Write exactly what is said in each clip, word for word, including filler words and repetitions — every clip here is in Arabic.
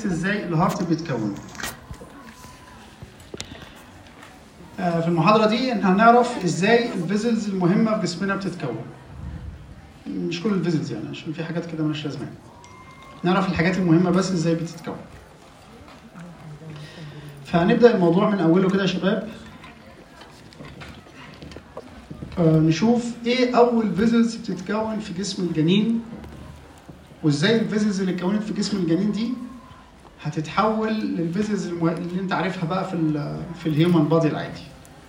ازاي الهارت بيتكون. آه في المحاضره دي هنعرف ازاي الفيزلز المهمه في جسمنا بتتكون. مش كل الفيزلز يعني، عشان في حاجات كده مالهاش لازمه. نعرف الحاجات المهمه بس ازاي بتتكون. فهنبدا الموضوع من اوله كده يا شباب. آه نشوف ايه اول فيزلز بتتكون في جسم الجنين، وازاي الفيزلز اللي اتكونت في جسم الجنين دي هتتحول للفيزلز اللي انت عارفها بقى في ال في الهيومن بادي العادي.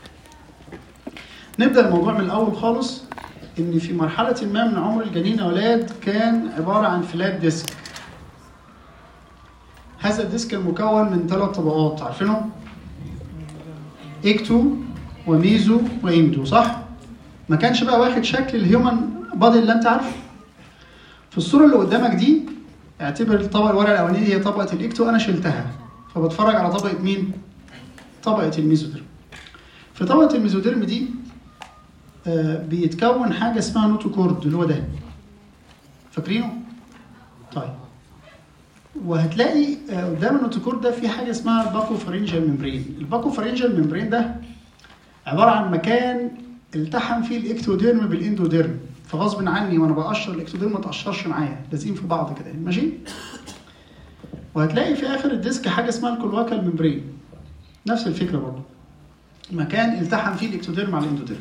نبدا الموضوع من الاول خالص. ان في مرحله ما من عمر الجنين اولاد كان عباره عن فلات ديسك. هذا الديسك المكون من ثلاث طبقات، عارفينهم؟ اكتو وميزو واندو، صح؟ ما كانش بقى واخد شكل الهيومن بادي اللي انت عارفه. في الصوره اللي قدامك دي اعتبر الطبقه الورقه الاولانيه هي طبقه الاكتو، انا شلتها فبتفرج على طبقه مين؟ طبقه الميزوديرم. في طبقه الميزوديرم دي آه بيتكون حاجه اسمها نوتوكورد اللي هو ده، فاكرينه؟ طيب، وهتلاقي آه قدام النوتوكورد ده في حاجه اسمها الباكوفارينجال ممبرين. الباكوفارينجال ممبرين ده عباره عن مكان التحم فيه الاكتوديرم بالاندوديرم، فغصب عني وانا بقشر الاكتوديرم ما تقشرش معايا، لازقين في بعض كده، ماشي؟ وهتلاقي في اخر الديسك حاجه اسمها الكلواكال ممبرين، نفس الفكره برضه، مكان التحم فيه الاكتوديرم على الاندوديرم.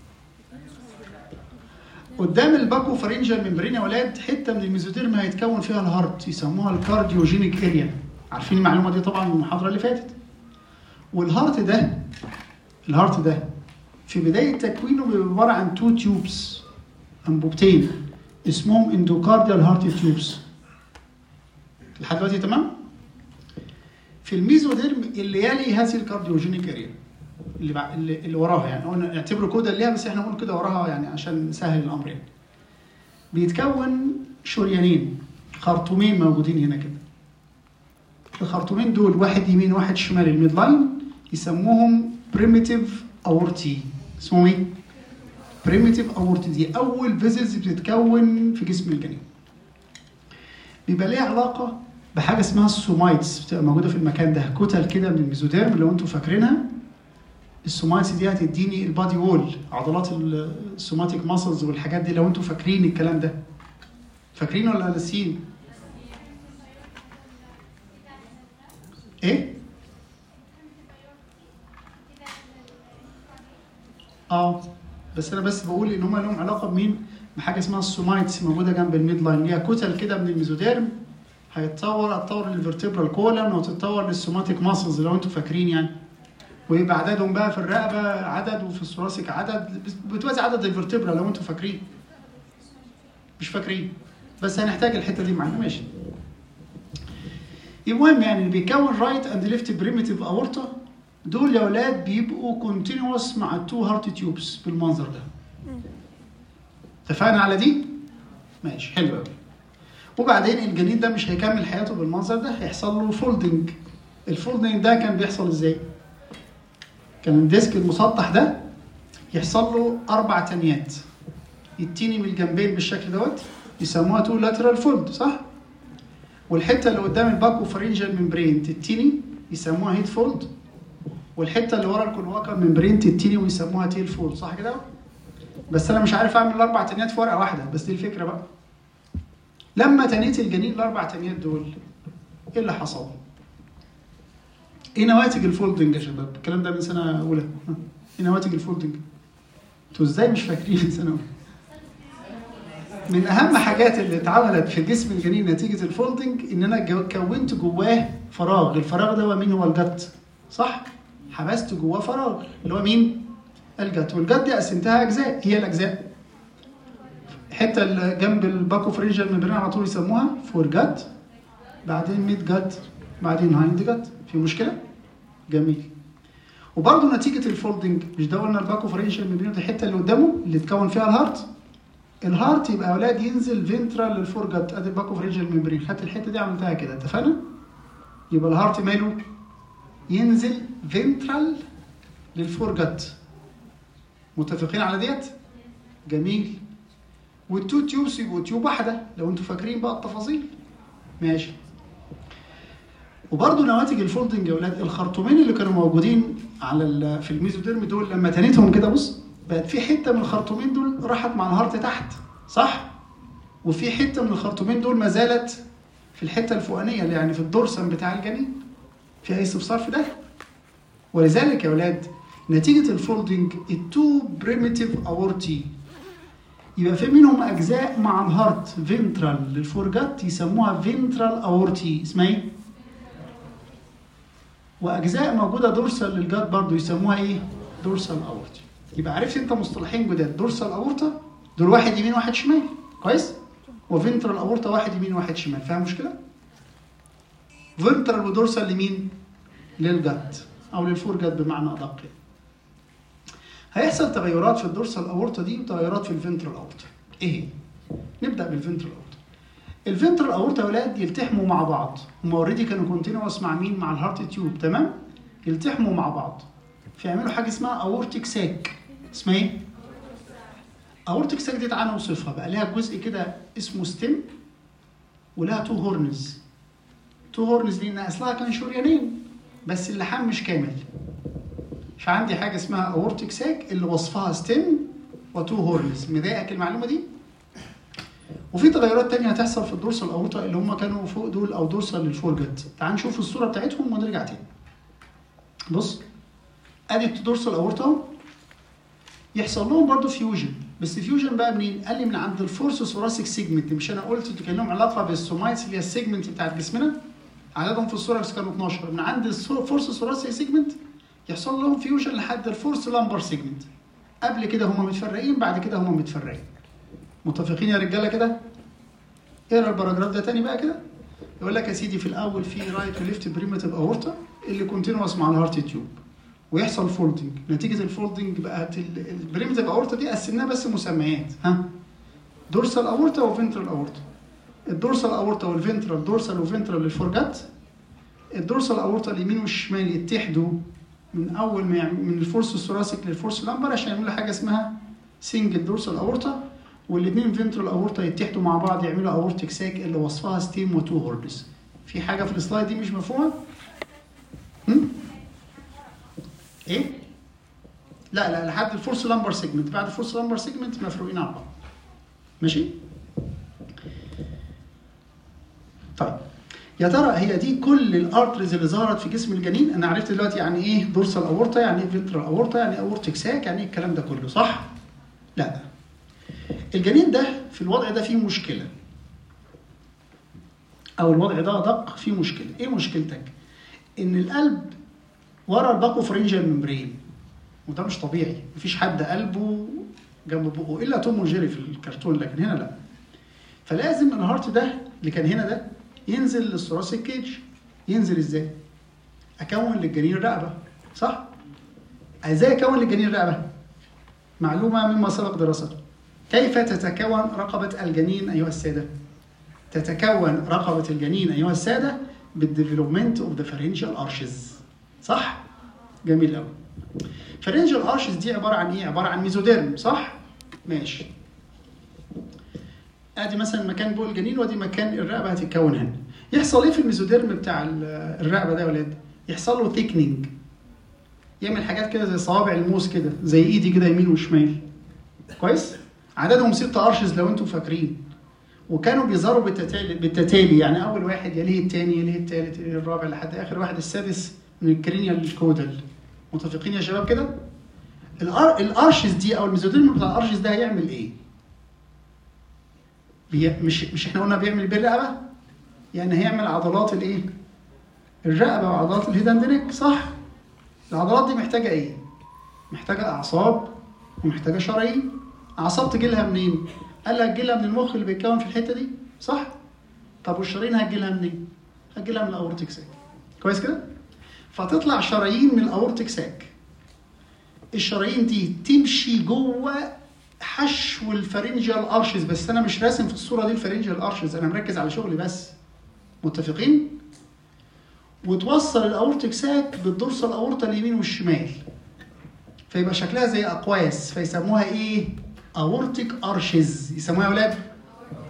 قدام الباكوفارينجال ممبرين يا ولاد حته من الميزوديرم هيتكون فيها الهارت، يسموها الكارديوجينيك اريا. عارفين المعلومه دي طبعا من المحاضره اللي فاتت. والهارت ده الهارت ده في بدايه تكوينه بيبقى عباره عن تو تيوبس، انبوبتين اسمهم اندوكارديال هارت تيوبس. لحد دلوقتي تمام؟ في الميزوديرم اللي يلي هذه الكارديوجينيك اريا اللي بع... اللي, اللي وراها، يعني قلنا نعتبره كودا ليها بس احنا نقول كده وراها يعني عشان نسهل الامر. يعني بيتكون شريانين، خرطومين موجودين هنا كده. الخرطومين دول واحد يمين واحد شمال الميد لاين يسموهم بريميتيف اورتي. اسمهم ايه؟ بريميتيف اورتي. دي اول فيزلز بتتكون في جسم الجنين. بيبقى ليها علاقه بحاجه اسمها السومايتس، بتبقى موجوده في المكان ده، كتل كده من الميزوديرم لو انتم فاكرينها. السومايتس دي هتديني البادي وول، عضلات السوماتيك ماسلز والحاجات دي لو انتم فاكرين الكلام ده. فاكرين ولا ناسيين؟ ايه؟ اه بس انا بس بقول ان هم لهم علاقه بمين؟ بحاجه اسمها السومايتس موجوده جنب الميد لاين، ليها كتل كده من الميزوديرم هيتطور هتطور للفرتبرال كولم وتتطور للسوماتيك ماسلز لو انتم فاكرين يعني. ويبقى عددهم بقى في الرقبه عدد وفي الثوراسيك عدد، بتوازي عدد الفرتبرال لو انتم فاكرين. مش فاكرين بس هنحتاج الحته دي معانا، ماشي. المهم يعني اللي بيكون رايت اند ليفت بريميتيف اورتا دول يا اولاد بيبقوا كونتينوس مع التو هارت تيوبس بالمنظر ده. اتفقنا على دي؟ ماشي، حلو قوي. وبعدين الجنين ده مش هيكمل حياته بالمنظر ده، هيحصل له فولدنج. الفولدنج ده كان بيحصل ازاي؟ كان الديسك المسطح ده يحصل له اربع تنيات، يتني من الجنبين بالشكل دوت، يسموها تو لاترال فولد، صح؟ والحته اللي قدام الباكوفارينجال ممبرين تتني يسموها هيد فولد، والحته اللي ورا الكلواكال ممبرين تتني ويسموها تيل فولد، صح كده؟ بس انا مش عارف اعمل الاربع تنيات في ورقه واحده، بس دي الفكره بقى. لما تنيت الجنين الاربع تنيات دول ايه اللي حصل؟ ايه نواتج الفولدنج يا شباب؟ الكلام ده من سنه اولى. ايه نواتج الفولدنج؟ انتوا ازاي مش فاكرين من سنه اولى؟ من اهم حاجات اللي اتعملت في جسم الجنين نتيجه الفولدنج ان انا كونت جواه فراغ. الفراغ ده هو مين؟ هو الجت، صح؟ حبست جواه فراغ اللي هو مين؟ الجت. والجت دي قسمتها اجزاء، هي الاجزاء حته اللي جنب الباكوفارينجال ممبرين على طول يسموها فور جت، بعدين ميد جت، بعدين هايند جت. في مشكله؟ جميل. وبرضه نتيجه الفولدنج مش ده قلنا الباكوفارينجال ممبرين دي الحته اللي قدامه اللي اتكون فيها الهارت. الهارت يبقى يا اولاد ينزل فينترال للفور جت، ادي الباكوفارينجال ممبرين، خدت الحته دي عملتها كده، اتفقنا؟ يبقى الهارت ماله؟ ينزل فينترال للفور جت. متفقين على ديت؟ جميل. والتو تيوبس يبقوا تيوب واحده لو انتوا فاكرين بقى التفاصيل. ماشي. وبرده نواتج الفولدنج يا اولاد، الخرطومين اللي كانوا موجودين على في الميزوديرم دول لما تنيتهم كده بص بقت في حته من الخرطومين دول راحت مع الهارت تحت صح؟ وفي حته من الخرطومين دول ما زالت في الحته الفوقانيه اللي يعني في الدورسم بتاع الجنين. في اي استفسار في ده؟ ولذلك يا اولاد نتيجه الفولدنج التو بريميتيف اورتي يبقى في منهم اجزاء مع الهارت فينترال للفورجات يسموها فينترال اورتي اسمها ايه؟ واجزاء موجوده دورسال للجات برضو يسموها ايه؟ دورسال اورتي. يبقى عرفت انت مصطلحين جداد، دورسال اورتا دول واحد يمين واحد شمال كويس؟ وفينترال اورتا واحد يمين واحد شمال. فاهم مشكله؟ فينترال ودورسال لمين؟ للجات او للفورجات بمعنى ادق. هيحصل تغيرات في الدورسال اورتا دي وتغيرات في الفنترال اورتا. ايه هي؟ نبدا بالفنترال اورتا. الفنترال اورتا يا ولاد يلتحموا مع بعض، هم اوريدي كانوا كونتينوس مع مين؟ مع الهارت تيوب تمام؟ يلتحموا مع بعض فيعملوا حاجه اسمها اورتيك ساك. اسمها ايه؟ اورتيك ساك دي تعالى نوصفها بقى. لها جزء كده اسمه ستيم ولها تو هورنز. تو هورنز لان اصلها كان شريانين بس اللحام مش كامل. فعندي حاجه اسمها اورتيك ساك اللي وصفها ستيم وتو هورنز. مضايقك المعلومه دي؟ وفي تغيرات تانية هتحصل في الدورسال اورتا اللي هم كانوا فوق دول او دورسال للفورجت. تعال نشوف الصوره بتاعتهم ونرجع تاني. بص ادي الدورسال اورتا يحصل لهم برضه فيوجن، بس فيوجن بقى منين؟ قال لي من عند الفورس ثوراسيك سيجمنت. مش انا قلت كان لهم علاقه بالسومايتس اللي هي السيجمنت بتاعت جسمنا؟ عددهم في الثوركس كانوا اتناشر. من عند الفورس ثوراسيك سيجمنت يحصل لهم فيوجن لحد الفورس لامبر سيجمنت. قبل كده هم متفرقين، بعد كده هم متفرقين. متفقين يا رجاله كده؟ اقرا الباراجراف ده تاني بقى كده. يقول لك يا سيدي في الاول في رايت وليفت بريميتيف اورتا اللي كونتينوس مع الهارت تيوب ويحصل فولدنج. نتيجه الفولدنج بقت البريميتيف اورتا دي قسمناها بس مسميات ها؟ دورسال اورتا وفنترال اورتا. الدورسال اورتا والفنترال دورسال وفنترال للفورجات. الدورسال اورتا اليمين والشمال يتحدوا من اول ما من الفورس الثوراسيك للفورس لامبر عشان يعملوا حاجه اسمها سنجل دورسال اورتا، والاثنين فنترال اورتا يتحدوا مع بعض يعملوا اورتيك ساك اللي وصفها ستيم وتو هورنز. في حاجه في السلايد دي مش مفهومه؟ هم؟ ايه؟ لا لا لحد الفورس لامبر سيجمنت، بعد الفورس لامبر سيجمنت مفروقين على بعض. ماشي؟ طيب يا ترى هي دي كل الارتريز اللي ظهرت في جسم الجنين؟ انا عرفت دلوقتي يعني ايه دورسال اورتا، يعني ايه فنترال اورتا، يعني ايه اورتيك ساك، يعني ايه الكلام ده كله، صح؟ لا. الجنين ده في الوضع ده فيه مشكله. او الوضع ده ادق فيه مشكله. ايه مشكلتك؟ ان القلب ورا الباكوفرنجيال ممبرين، وده مش طبيعي. مفيش حد قلبه جنب بقه الا توم وجيري في الكرتون، لكن هنا لا. فلازم الهارت ده اللي كان هنا ده ينزل للثوراسيك كيج. ينزل ازاي؟ اكون للجنين رقبه، صح؟ ازاي اكون للجنين رقبه؟ معلومه مما سبق دراسته. كيف تتكون رقبه الجنين ايها الساده؟ تتكون رقبه الجنين ايها الساده بالديفلوبمنت اوف ذا فارنجيال ارشز، صح؟ جميل قوي. فارنجيال ارشز دي عباره عن ايه؟ عباره عن ميزوديرم، صح؟ ماشي. ادي مثلا مكان بول الجنين وادي مكان الرقبه هتتكون هنا. يحصل ايه في الميزوديرم بتاع الرقبه ده يا ولاد؟ يحصل له ثيكنينج. يعمل حاجات كده زي صوابع الموس كده، زي ايدي كده يمين وشمال. كويس؟ عددهم ست ارشز لو انتم فاكرين. وكانوا بيظهروا بالتتالي بالتتالي، يعني اول واحد يليه الثاني يليه الثالث يليه الرابع لحد اخر واحد السادس من الكرينيال الكودال. متفقين يا شباب كده؟ الأر... الارشز دي او الميزوديرم بتاع الارشز ده هيعمل ايه؟ بي... مش مش احنا قلنا بيعمل بيه الرقبه؟ يعني هيعمل عضلات الايه؟ الرقبه وعضلات الهيد اند نيك، صح؟ العضلات دي محتاجه ايه؟ محتاجه اعصاب ومحتاجه شرايين. اعصاب تجي لها منين؟ قال لك هتجي لها من المخ اللي بيتكون في الحته دي، صح؟ طب والشرايين هتجي لها منين؟ هتجي لها من الاورتيك ساك. كويس كده؟ فتطلع شرايين من الاورتيك ساك. الشرايين دي تمشي جوه حشو الفارنجيال ارشز، بس انا مش راسم في الصوره دي الفارنجيال ارشز، انا مركز على شغلي بس. متفقين؟ وتوصل الاورتيك ساك بالدورسال اورتا اليمين والشمال. فيبقى شكلها زي اقواس، فيسموها ايه؟ اورتيك ارشز. يسموها يا اولاد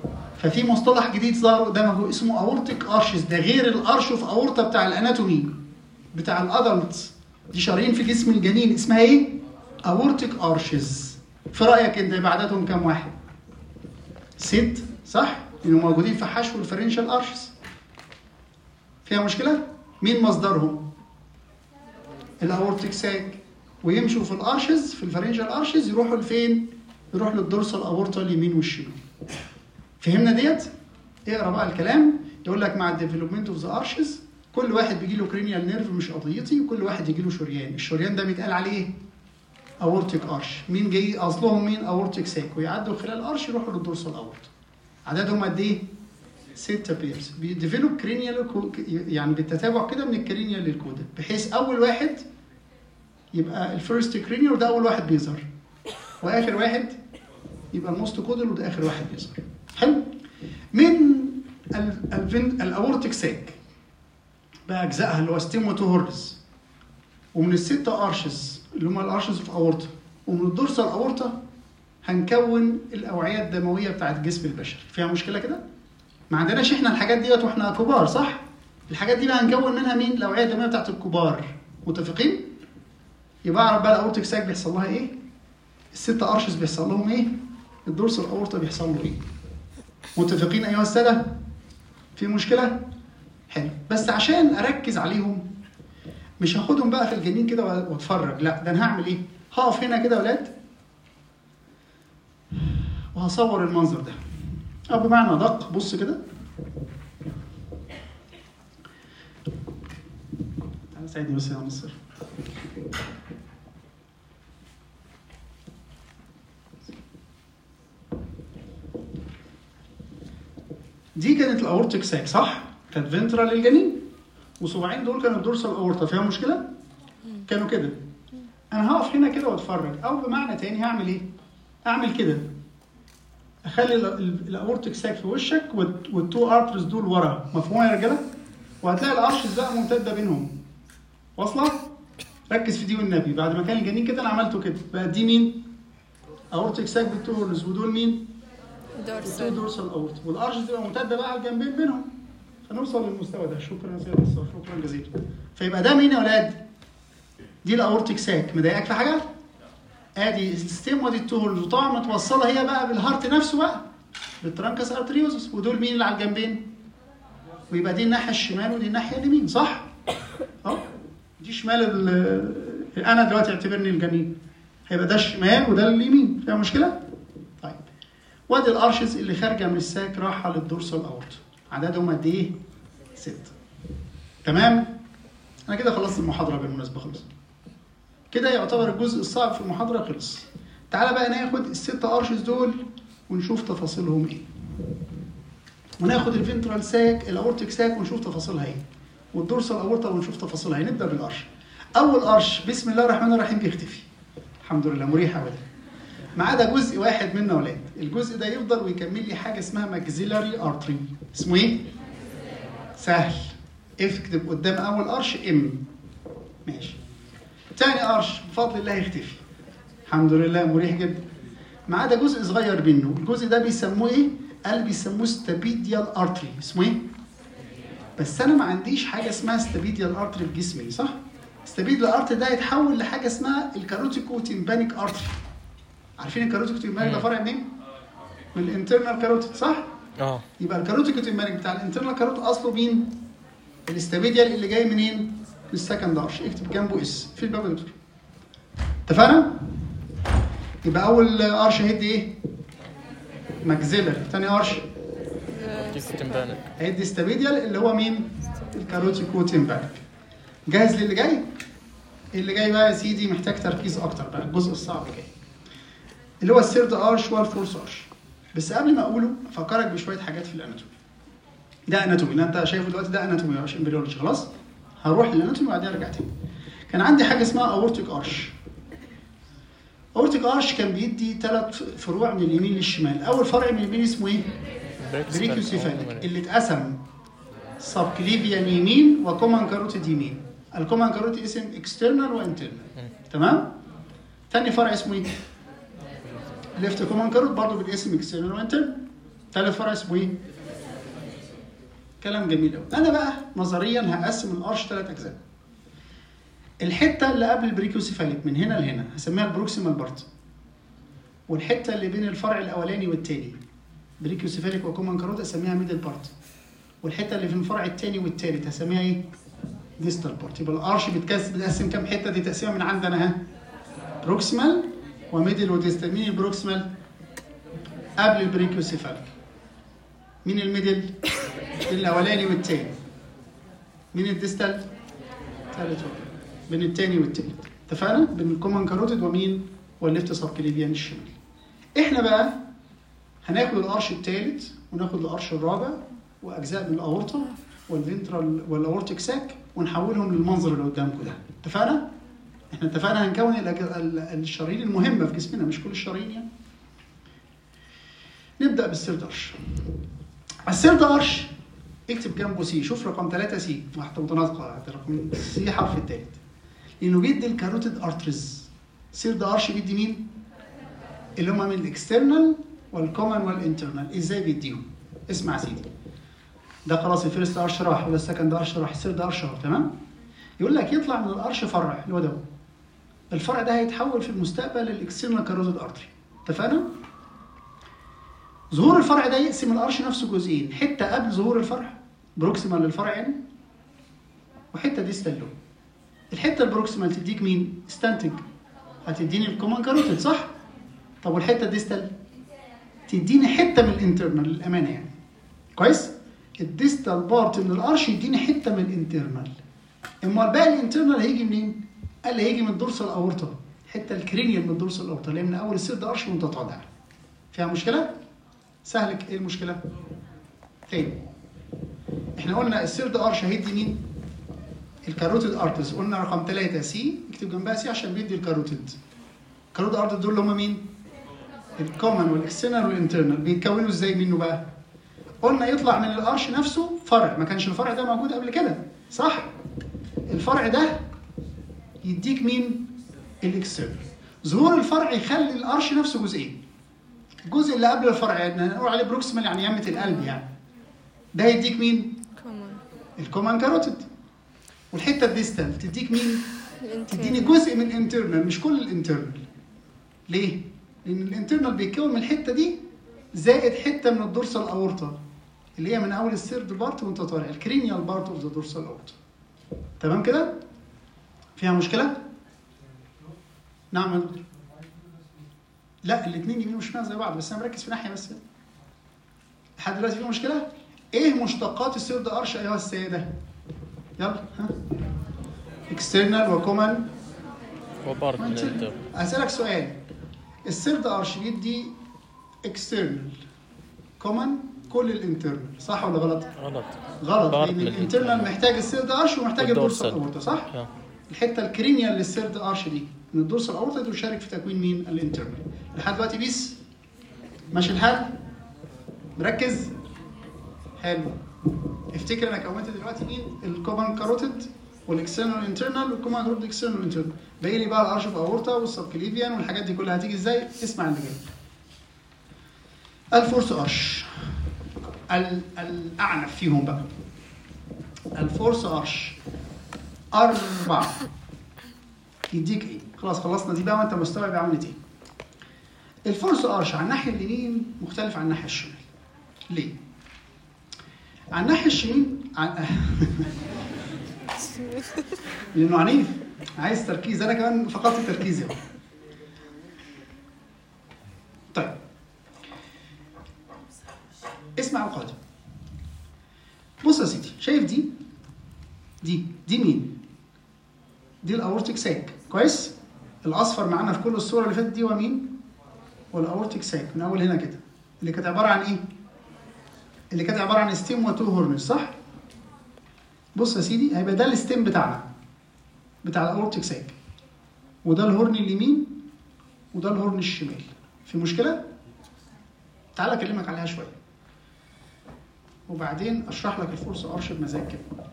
ففي مصطلح جديد ظهر قدامك اسمه اورتيك ارشز، ده غير الارش في اورتا بتاع الاناتومي بتاع الادلت. دي شرايين في جسم الجنين اسمها ايه؟ اورتيك ارشز. في رايك انت يبقى عددهم كام واحد؟ ست، صح؟ لانهم موجودين في حشو الفرنشال ارشز. فيها مشكله؟ مين مصدرهم؟ الاورتيك ساك. ويمشوا في الارشز، في الفرنشال ارشز، يروحوا لفين؟ يروحوا للدورسال اورتا اليمين والشمال. فهمنا ديت؟ اقرا بقى الكلام. يقول لك مع الديفلوبمنت اوف ذا ارشز كل واحد بيجي له كرينيال نيرف مش قضيتي، وكل واحد يجي له شريان. الشريان ده بيتقال عليه ايه؟ اورتيك ارش. مين جاي اصلهم مين؟ اورتيك ساك. ويعدوا خلال الارش يروحوا للدورسال اورتا. عددهم قد ايه؟ ستة بيرز. بيديفلوب كرينيال يعني بالتتابع كده من الكرينيال للكودا، بحيث اول واحد يبقى الفيرست كرينيال وده اول واحد بيظهر، واخر واحد يبقى الموست كودل وده اخر واحد بيظهر. حلو؟ من الاورتيك ساك باجزائها اللي هو ستيم وتو هورنز، ومن الستة ارشز اللي هم الارشز في اورتا، ومن الدورسال اورتا هنكون الاوعيه الدمويه بتاعت الجسم البشري. فيها مشكله كده؟ ما عندناش احنا الحاجات ديت واحنا كبار، صح؟ الحاجات دي بقى هنكون منها مين؟ الاوعيه الدمويه بتاعت الكبار. متفقين؟ يبقى اعرف بقى الاورتيك ساك بيحصل لها ايه؟ الستة ارشز بيحصل لهم ايه؟ الدورسال اورتا بيحصل له ايه؟ متفقين ايها الساده؟ في مشكله؟ حلو. بس عشان اركز عليهم مش هاخدهم بقى في الجنين كده واتفرج، لا ده انا هعمل ايه؟ هقف هنا كده يا ولاد وهصور المنظر ده، او بمعنى دق بص كده. تعالى ساعدني بس يا مصر. دي كانت الاورتيك ساك، صح؟ كانت فنترال للجنين، وصباعين دول كانوا الدورسال اورتا. فيها مشكله؟ كانوا كده. انا هقف هنا كده واتفرج، او بمعنى تاني هعمل ايه؟ اعمل كده، اخلي الاورتيك ساك في وشك والتو ارترز دول ورا. مفهوم يا رجاله؟ وهتلاقي الارشز بقى ممتده بينهم. واصله؟ ركز في دي والنبي. بعد ما كان الجنين كده انا عملته كده، بقى دي مين؟ اورتيك ساك بالتو هورنز، ودول مين؟ دورسال دورسال اورتا. والارشز تبقى ممتده بقى على الجنبين بينهم. فنوصل للمستوى ده. شكرا يا سيدي الصف، شكرا جزيلا. فيبقى ده مين يا ولاد؟ دي الاورتيك ساك. مضايقك في حاجه؟ ادي الستيم ودي التو هورنز، وطبعا متوصله هي بقى بالهارت نفسه بقى بالترانكس ارتريوزس. ودول مين اللي على الجنبين؟ ويبقى دي الناحيه الشمال ودي الناحيه اليمين، صح؟ اهو دي شمال. انا دلوقتي اعتبرني الجنين، هيبقى ده الشمال وده اليمين. فيها مشكله؟ طيب وادي الارشز اللي خارجه من الساك رايحه للدورسال اورتا. عددهم قد ايه؟ ستة. تمام؟ انا كده خلصت المحاضره بالمناسبه. خلص كده، يعتبر الجزء الصعب في المحاضره خلص. تعالى بقى ناخد الستة ارشز دول ونشوف تفاصيلهم ايه، وناخد الفنترال ساك الاورتيك ساك ونشوف تفاصيلها ايه، والدورسال اورتا ونشوف تفاصيلها ايه. نبدا بالارش. اول ارش بسم الله الرحمن الرحيم بيختفي، الحمد لله، مريح ابدا. ما عدا جزء واحد منه ولاد. الجزء ده يفضل ويكمل لي حاجه اسمها ماكسيلاري ارتري. اسمه ايه؟ سهل، اكتب قدام اول ارش ام. ماشي. تاني ارش بفضل الله يختفي، الحمد لله، مريح جدا. ما عدا جزء صغير منه. الجزء ده بيسموه ايه؟ قال بيسموه ستابيديال ارتري. اسمه ايه؟ بس انا ما عنديش حاجه اسمها ستابيديال ارتري في جسمي، صح؟ ستابيديال ارتري ده يتحول لحاجه اسمها الكاروتيكو تيمبانيك ارتري. عارفين الكاروتيكو تيمبانيك ده فرع منين؟ من الانترنال كاروتيد، صح؟ اه. يبقى الكاروتيكو تيمبانيك بتاع الانترنال كاروتيد اصله مين؟ الاستابيديال اللي جاي منين؟ من السكند ارش. اكتب جنبه اس في الباب يا دكتور. اتفقنا؟ يبقى اول ارش هيدي ايه؟ ماكسيلر. ثاني ارش هيدي استابيديال اللي هو مين؟ الكاروتيكو تيمبانيك. جاهز للي جاي؟ اللي جاي بقى يا سيدي محتاج تركيز اكتر بقى، الجزء الصعب جاي اللي هو الثيرد ارش والفورث ارش. بس قبل ما اقوله افكرك بشويه حاجات في الاناتومي. ده اناتومي اللي انت شايفه دلوقتي، ده اناتومي مش امبريولوجي. خلاص هروح للاناتومي وبعدين ارجع تاني. كان عندي حاجه اسمها اورتيك ارش. اورتيك ارش كان بيدي ثلاث فروع من اليمين للشمال. اول فرع من اليمين اسمه ايه؟ بريكيوسيفاليك، اللي اتقسم سبكليفيان يمين وكومان كاروتيد يمين. الكومان كاروتيد اسم اكسترنال وانترنال. تمام؟ ثاني فرع اسمه ايه؟ ليفت كومان كاروت برضه بالاسم اكسترنال وانترنال. ثالث فرع اسمه ايه؟ كلام جميل قوي. انا بقى نظريا هقسم الارش ثلاث اجزاء. الحته اللي قبل البريكيوسيفاليك من هنا لهنا هسميها البروكسيمال بارت، والحته اللي بين الفرع الاولاني والثاني بريكيوسيفاليك وكومن كاروتيد اسميها ميدل بارت، والحته اللي في الفرع الثاني والثالث هسميها ايه؟ ديستال بارت. يبقى الارش بتقسم كام حته؟ دي تقسيمه من عندنا ها، بروكسيمال وميدل وديستال. مين البروكسيمال؟ قبل البريكيوسيفاليك. مين الميدل؟ الاولاني والثاني. مين الديستال؟ ثالث واحد بين الثاني والثالث. اتفقنا؟ بين الكومن كاروتيد ومين؟ والليفت سبكليفيان الشمال. احنا بقى هناخد الارش الثالث وناخد الارش الرابع واجزاء من الاورطه والفنترال والاورتيك ساك ونحولهم للمنظر اللي قدامكم ده. اتفقنا؟ احنا اتفقنا هنكون الشرايين المهمه في جسمنا، مش كل الشرايين يعني. نبدا بالسيرد ارش. السيرد ارش اكتب جنبه سي، شوف رقم ثلاثة سي، واحده متناسقه، رقم سي حرف الثالث، لانه بيدي الكاروتيد ارتريز. سيرد ارش بيدي مين؟ اللي هم من الاكسترنال والكومن والانترنال. ازاي بيديهم؟ اسمع يا سيدي، ده خلاص الفيرست ارش راح ولا السكند ارش راح، السيرد ارش اهو. تمام؟ يقول لك يطلع من الارش فرع اللي هو ده، الفرع ده هيتحول في المستقبل للاكسترنال كاروتيد ارتري. اتفقنا؟ ظهور الفرع ده يقسم الارش نفسه جزئين، حته قبل ظهور الفرع بروكسيمال للفرع يعني، وحته ديستال له. الحته البروكسيمال تديك مين؟ استنتج، هتديني الكومن كاروتيد صح؟ طب والحته الديستال تديني حته من الانترنال للامانه يعني. كويس؟ الديستال بارت من الارش يديني حته من الانترنال. اما الباقي الانترنال هيجي منين؟ قال لي هيجي من الدورسال اورتا، الحته الكرينيال من الدورسال اورتا اللي من اول السيرد ارش وانت طالع. فيها مشكله؟ سهلك. ايه المشكله؟ تاني احنا قلنا السيرد ارش هيدي مين؟ الكاروتيد ارتز. قلنا رقم ثلاثة سي، اكتب جنبها سي عشان بيدي الكاروتيد. الكاروتيد ارتز دول اللي هم مين؟ الكومن والاكسترنال والانترنال. بيتكونوا ازاي منه بقى؟ قلنا يطلع من الارش نفسه فرع، ما كانش الفرع ده موجود قبل كده صح؟ الفرع ده يديك مين؟ الاكسترنال. ظهور الفرع يخلي الارش نفسه جزئين. الجزء اللي قبل الفرع يعني نقول عليه بروكسيمال يعني يمة القلب يعني، ده يديك مين؟ كومن. الكومن كاروتيد. والحته الديستال تديك مين؟ تديني جزء من الانترنال مش كل الانترنال. ليه؟ لان الانترنال بيتكون من الحته دي زائد حته من الدورسال اورتا اللي هي من اول السيرد بارت وانت طالع، الكرينيال بارت اوف ذا دورسال اورتا. تمام كده؟ فيها مشكله؟ نعم. لا الاثنين يمين وشمال زي بعض، بس انا مركز في ناحيه بس. لحد دلوقتي في مشكله؟ ايه مشتقات السيرد ارش ايها الساده؟ يلا ها. اكسترنال وكومن وبارت. اسالك سؤال، السيرد ارش بيدي اكسترنال كومن كل الانترنال صح ولا غلط؟ غلط. غلط لان الانترنال محتاج السيرد ارش ومحتاج الدورسال اورتا صح؟ yeah. الحته الكرينيال للسيرد ارش دي من الدورسال اورتا تشارك في تكوين مين؟ الانترنال. لحد دلوقتي بيس ماشي الحال؟ مركز؟ حلو. افتكر انا كونت دلوقتي مين؟ الكومن كاروتيد والاكسترنال والانترنال والكومن كاروتيد اكسترنال والانترنال. باقي لي بقى الارش اوف اورتا والسبكليفيان والحاجات دي كلها هتيجي ازاي؟ اسمع اللي جاي. الفورس ارش الاعنف فيهم بقى. الفورس ارش أربعة يديك ايه؟ خلاص خلصنا دي بقى وانت مستوعب عملت ايه. الفورس ارش على الناحيه اليمين مختلف عن الناحيه الشمال. ليه؟ على الناحيه الشمال عن... لانه عنيف عايز تركيز، انا كمان فقدت تركيزي. طيب اسمع القادم. بص يا سيدي، شايف دي؟ دي دي مين؟ دي الاورتيك ساك. كويس؟ الاصفر معانا في كل الصوره اللي فاتت دي هو مين؟ والاورتيك ساك من اول هنا كده، اللي كانت عباره عن ايه؟ اللي كانت عباره عن ستيم وتو هورنز صح؟ بص يا سيدي، هيبقى ده الستيم بتاعنا بتاع الاورتيك ساك، وده الهورن اليمين وده الهورن الشمال. في مشكله؟ تعال اكلمك عليها شويه وبعدين اشرح لك الفورس ارش بمزاج كده.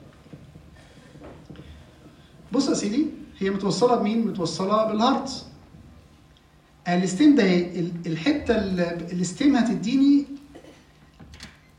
بص يا سيدي، هي متوصله بمين؟ متوصله بالهارت. الستيم ده الحته الستيم هتديني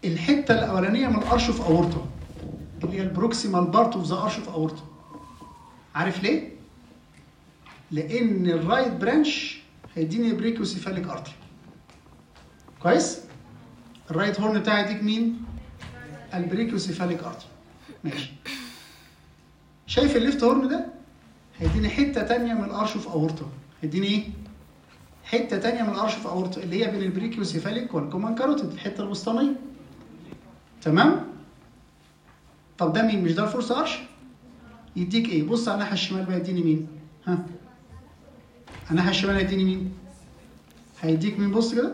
الحته الاولانيه من الارش اوف اورتا اللي هي البروكسيمال بارت اوف ذا ارش اوف اورتا. عارف ليه؟ لان الرايت برانش هيديني بريكيوسيفاليك ارتري. كويس؟ الرايت هورن بتاعي هيديك مين؟ البريكيوسيفاليك ارتري. ماشي. شايف الليفت هورن ده؟ هيديني حته ثانيه من الارش اوف اورتا. هيديني ايه؟ حته ثانيه من الارش اوف اورتا اللي هي بين البريكيوسيفاليك والكومان كاروتيد، الحته الوسطانيه. تمام؟ طب ده مين؟ مش ده الفورس ارش؟ يديك ايه؟ بص على الناحيه الشمال بقى يديني مين؟ ها؟ على الناحيه الشمال هيديني مين؟ هيديك مين؟ بص كده.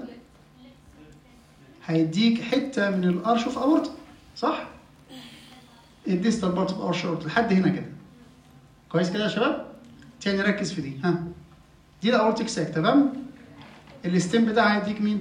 هيديك حته من الارش اوف اورتا، صح؟ الديستال بارت اوف ارش اورتا لحد هنا كده. كويس كده يا شباب؟ تاني ركز في دي، ها؟ دي الاورتيك ساك، تمام؟ الستيم بتاعها هيديك مين؟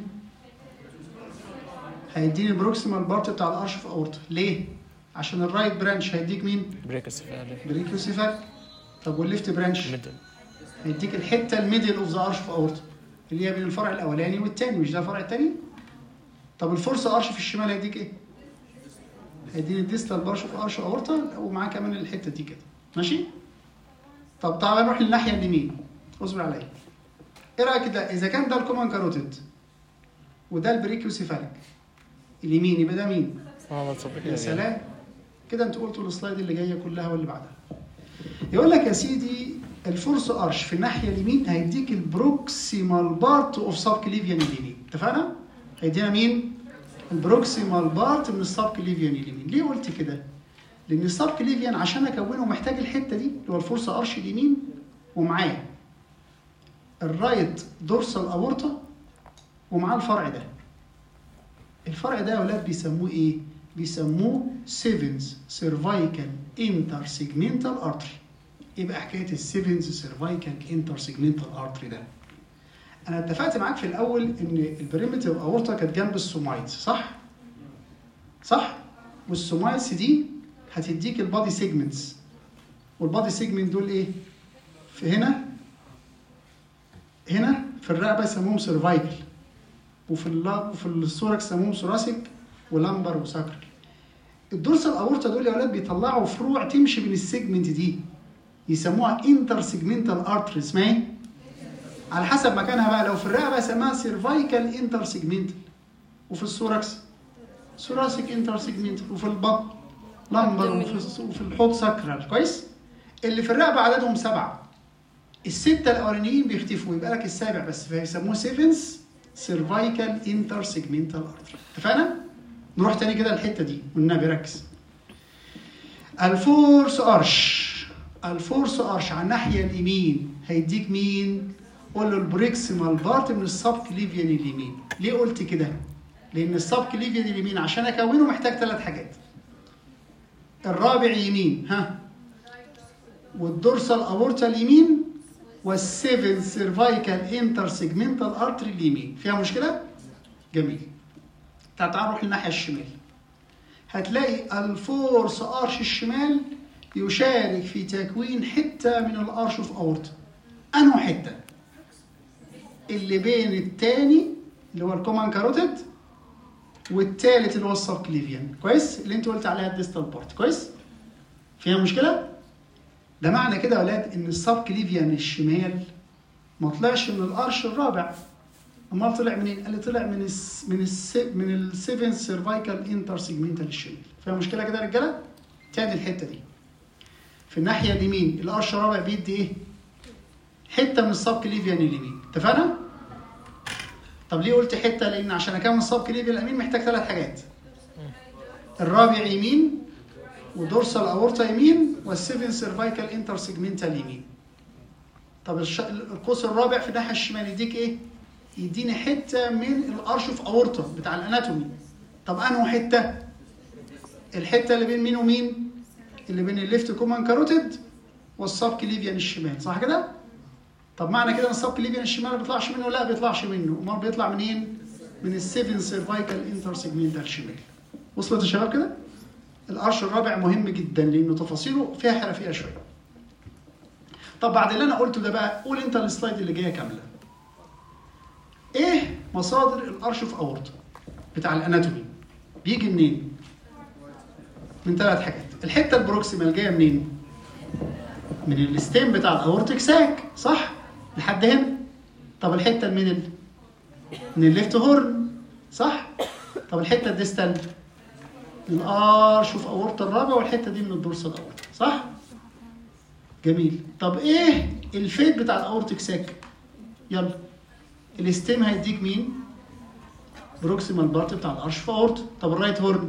هيديني البروكسيمال بارت بتاع الارش اوف اورتا. ليه؟ عشان الرايت برانش هيديك مين؟ بريكيوسيفاليك. بريكيوسيفاليك. طب والليفت برانش؟ ميدل. هيديك الحته الميدل اوف ذا ارش اوف اورتا اللي هي بين الفرع الاولاني والثاني، مش ده الفرع الثاني؟ طب الفورس ارش في الشمال هيديك ايه؟ هيديني الديستال بارش اوف ارش اورتا ومعاه كمان الحته دي كده. ماشي؟ طب تعالى نروح للناحيه اليمين. اصبر عليا. ايه رايك ده؟ اذا كان ده الكومان كاروتيد وده البريكيوسيفاليك اليمين، يبقى ده مين؟ يا سلام. كده انتوا قلتوا السلايد اللي جايه كلها واللي بعدها. يقول لك يا سيدي الفورس ارش في الناحيه اليمين هيديك البروكسيمال بارت اوف سب كليفيان اليمين. اتفقنا؟ هيدينا مين؟ البروكسيمال بارت من السب كليفيان اليمين. ليه قلت كده؟ لان السب كليفيان عشان اكونه محتاج الحته دي اللي هو الفورس ارش اليمين، ومعاه الرايت دورسال اورتا ومعاه الفرع ده. الفرع ده يا اولاد بيسموه ايه؟ بيسموه سيفنز سيرفايكال انتر سيجمنتال ارتري. يبقى حكايه السيفنز سيرفايكال انتر سيجمنتال ارتري ده، انا اتفقت معاك في الاول ان البريمتيف اورتا كانت جنب السومايتس، صح؟ صح؟ والسومايتس دي هتديك البادي سيجمنتس، والبادي سيجمنت دول ايه؟ في هنا هنا في الرقبه يسموهم سيرفايكال، وفي وفي الثوركس يسموهم ثوراسيك ولامبر وساكرال. الدورسال اورتا دول يا اولاد بيطلعوا فروع تمشي بين السيجمنت دي، يسموها انتر سيجمنتال ارتري. اسمها ايه؟ على حسب مكانها بقى. لو في الرقبه يسموها سيرفايكال انتر سيجمنتال، وفي الثوركس ثوراسيك انتر سيجمنتال، وفي البطن لامبر، وفي وفي الحوض ساكرال. كويس؟ اللي في الرقبه عددهم سبعه، السته الاولانيين بيختفوا، يبقى لك السابع بس، فيسموه سيفنس سيرفايكال انتر سيجمنتال ارتري. اتفقنا؟ نروح تاني كده الحته دي والنبي ركز. الفورس ارش الفورس ارش على الناحيه اليمين هيديك مين؟ قول له البريكسيمال بارت من السب كليفيان اليمين. ليه قلت كده؟ لان السب كليفيان اليمين عشان اكونه محتاج ثلاث حاجات. الرابع يمين، ها، والدورسال اورتا اليمين، والسيفن سيرفايكال انتر سيجمنتال ارتري اليمين. فيها مشكله؟ جميل. تعال نروح للناحيه الشمال. هتلاقي الفورس ارش الشمال يشارك في تكوين حته من الارش اوف اورتا. انه حته اللي بين الثاني اللي هو الكومان كاروتيد والثالث اللي هو السب كليفيان. كويس؟ اللي انت قلت عليها الديستال بارت. كويس؟ فيها مشكله؟ ده معنى كده يا اولاد ان السب كليفيان الشمال ما طلعش من الارش الرابع. امال طلع منين؟ قال لي طلع من الس من الس من السيفن سيرفايكال انتر سيجمنتال الشمال. فيها مشكله كده يا رجاله؟ تاني الحته دي في الناحيه اليمين الارش الرابع بيدي ايه؟ حته من السب كليفيان اليمين. اتفقنا؟ طب ليه قلت حته؟ لان عشان اكون السب كليفيان اليمين محتاج ثلاث حاجات. الرابع يمين، ودورسال اورتا يمين، والسيفن سيرفايكال انتر سيجمنتال يمين. طب القوس الرابع في الناحيه الشمال يديك ايه؟ يديني حته من الارش اوف اورتا بتاع الاناتومي. طب انه حته؟ الحته اللي بين مين ومين؟ اللي بين الليفت كومان كاروتيد والسب كليفيان الشمال، صح كده؟ طب معنى كده ان السب كليفيان الشمال ما بيطلعش منه؟ لا، بيطلعش منه. امال بيطلع منين؟ من السيفن سيرفايكال انتر سيجمنتال الشمال. وصلت يا شباب كده؟ الارش الرابع مهم جدا لانه تفاصيله فيها حرفيه شويه. طب بعد اللي انا قلته ده بقى قول انت السلايد اللي جايه كامله. ايه مصادر الارش اوف اورتا بتاع الاناتومي؟ بيجي منين؟ من ثلاث حاجات. الحته البروكسيمال جايه منين؟ من الستيم بتاع الاورتيك ساك، صح؟ لحد هنا. طب الحته الميدل؟ من الليفت هورن، صح؟ طب الحته الديستال؟ من الارش اوف اورتا الرابع، والحته دي من الدورسال اورتا، صح؟ جميل. طب ايه الفيت بتاع الاورتيك ساك؟ يلا. الستيم هيديك مين؟ بروكسيمال بارت بتاع الارش اوف اورتا. طب الرايت هورن؟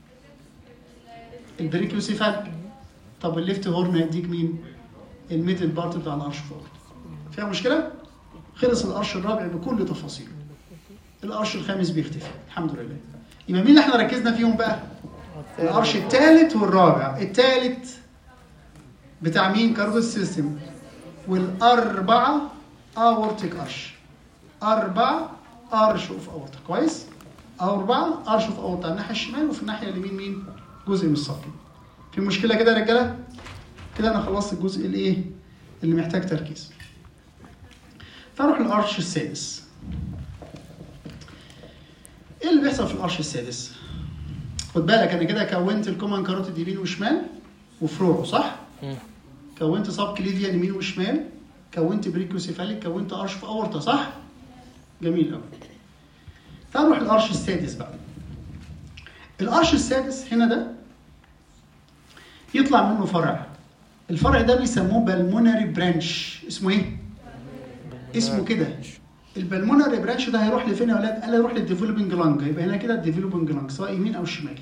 البريكيوسيفاليك. طب الليفت هورن هيديك مين؟ الميدل بارت بتاع الارش اوف اورتا. فيها مشكله؟ خلص الارش الرابع بكل تفاصيله. الارش الخامس بيختفي، الحمد لله. يبقى مين اللي احنا ركزنا فيهم بقى؟ الارش الثالث والرابع. الثالث بتاع مين؟ كارديو سيستم. والاربعه اورتيك ارش. اربعه ارش اوف اورتا، كويس؟ اربعه ارش اوف اورتا على الناحيه الشمال، وفي الناحيه اليمين مين؟ جزء من الساقين. في مشكله كده يا رجاله؟ كده انا خلصت الجزء الايه؟ اللي محتاج تركيز. فنروح للارش السادس. ايه اللي بيحصل في الارش السادس؟ خد بالك انا كده كونت الكومان كاروتيد يمين وشمال وفروعه، صح؟ كونت سب كليفيان يمين وشمال، كونت بريكيوسيفاليك، كونت ارش في اورتا، صح؟ جميل قوي. تعال نروح للارش السادس بقى. الارش السادس هنا ده يطلع منه فرع. الفرع ده بيسموه بالمونري برانش. اسمه ايه؟ اسمه كده. البلمونري برانش ده هيروح لفين يا ولاد؟ قال هيروح للديفلوبينج لانج. يبقى هنا كده الديفلوبينج لانج سواء يمين او شمال.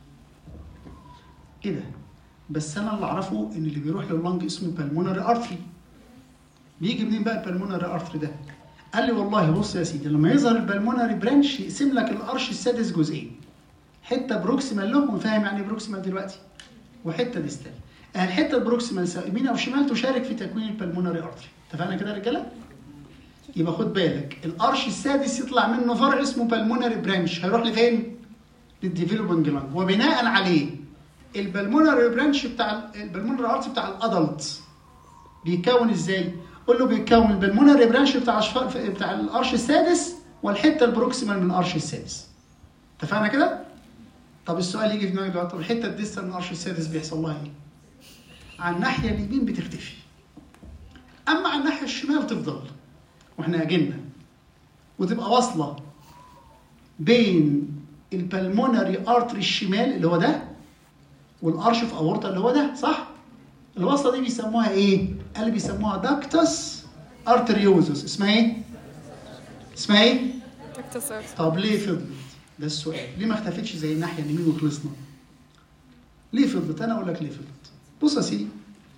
ايه ده؟ بس انا اللي اعرفه ان اللي بيروح لللانج اسمه بالمونري ارتري. بيجي منين بقى البلمونري ارتري ده؟ قال لي والله بص يا سيدي، لما يظهر البلمونري برانش يقسم لك الارش السادس جزئين. حته بروكسيمال له، وفاهم يعني بروكسيمال دلوقتي، وحته ديستال. الحته البروكسيمال سواء يمين او شمال تشارك في تكوين البلمونري ارتري. اتفقنا كده يا رجاله؟ يبقى خد بالك الارش السادس يطلع منه فرع اسمه بالمونري برانش. هيروح لفين؟ للديفلوبنج لانج. وبناء عليه البلمونري برانش بتاع البلمونري ارتري بتاع الادلت بيتكون ازاي؟ قول له بيتكون البلمونري برانش بتاع بتاع الارش السادس والحته البروكسيمال من الارش السادس. اتفقنا كده؟ طب السؤال يجي في دماغك دلوقتي، طب الحته الديستال من الارش السادس بيحصل لها ايه؟ على الناحيه اليمين بتختفي. اما على الناحيه الشمال تفضل. واحنا اجلنا وتبقى واصله بين البلمونري ارتري الشمال اللي هو ده والارش في اورتا اللي هو ده، صح؟ الوصله دي بيسموها ايه؟ قال بيسموها داكتس ارتريوزوس. اسمها ايه؟ اسمها ايه؟ داكتس ارتريوزوس. طب ليه فضلت؟ ده السؤال. ليه ما اختفتش زي الناحيه اليمين وخلصنا؟ ليه فضلت؟ انا اقول لك ليه فضلت. بص يا سيدي،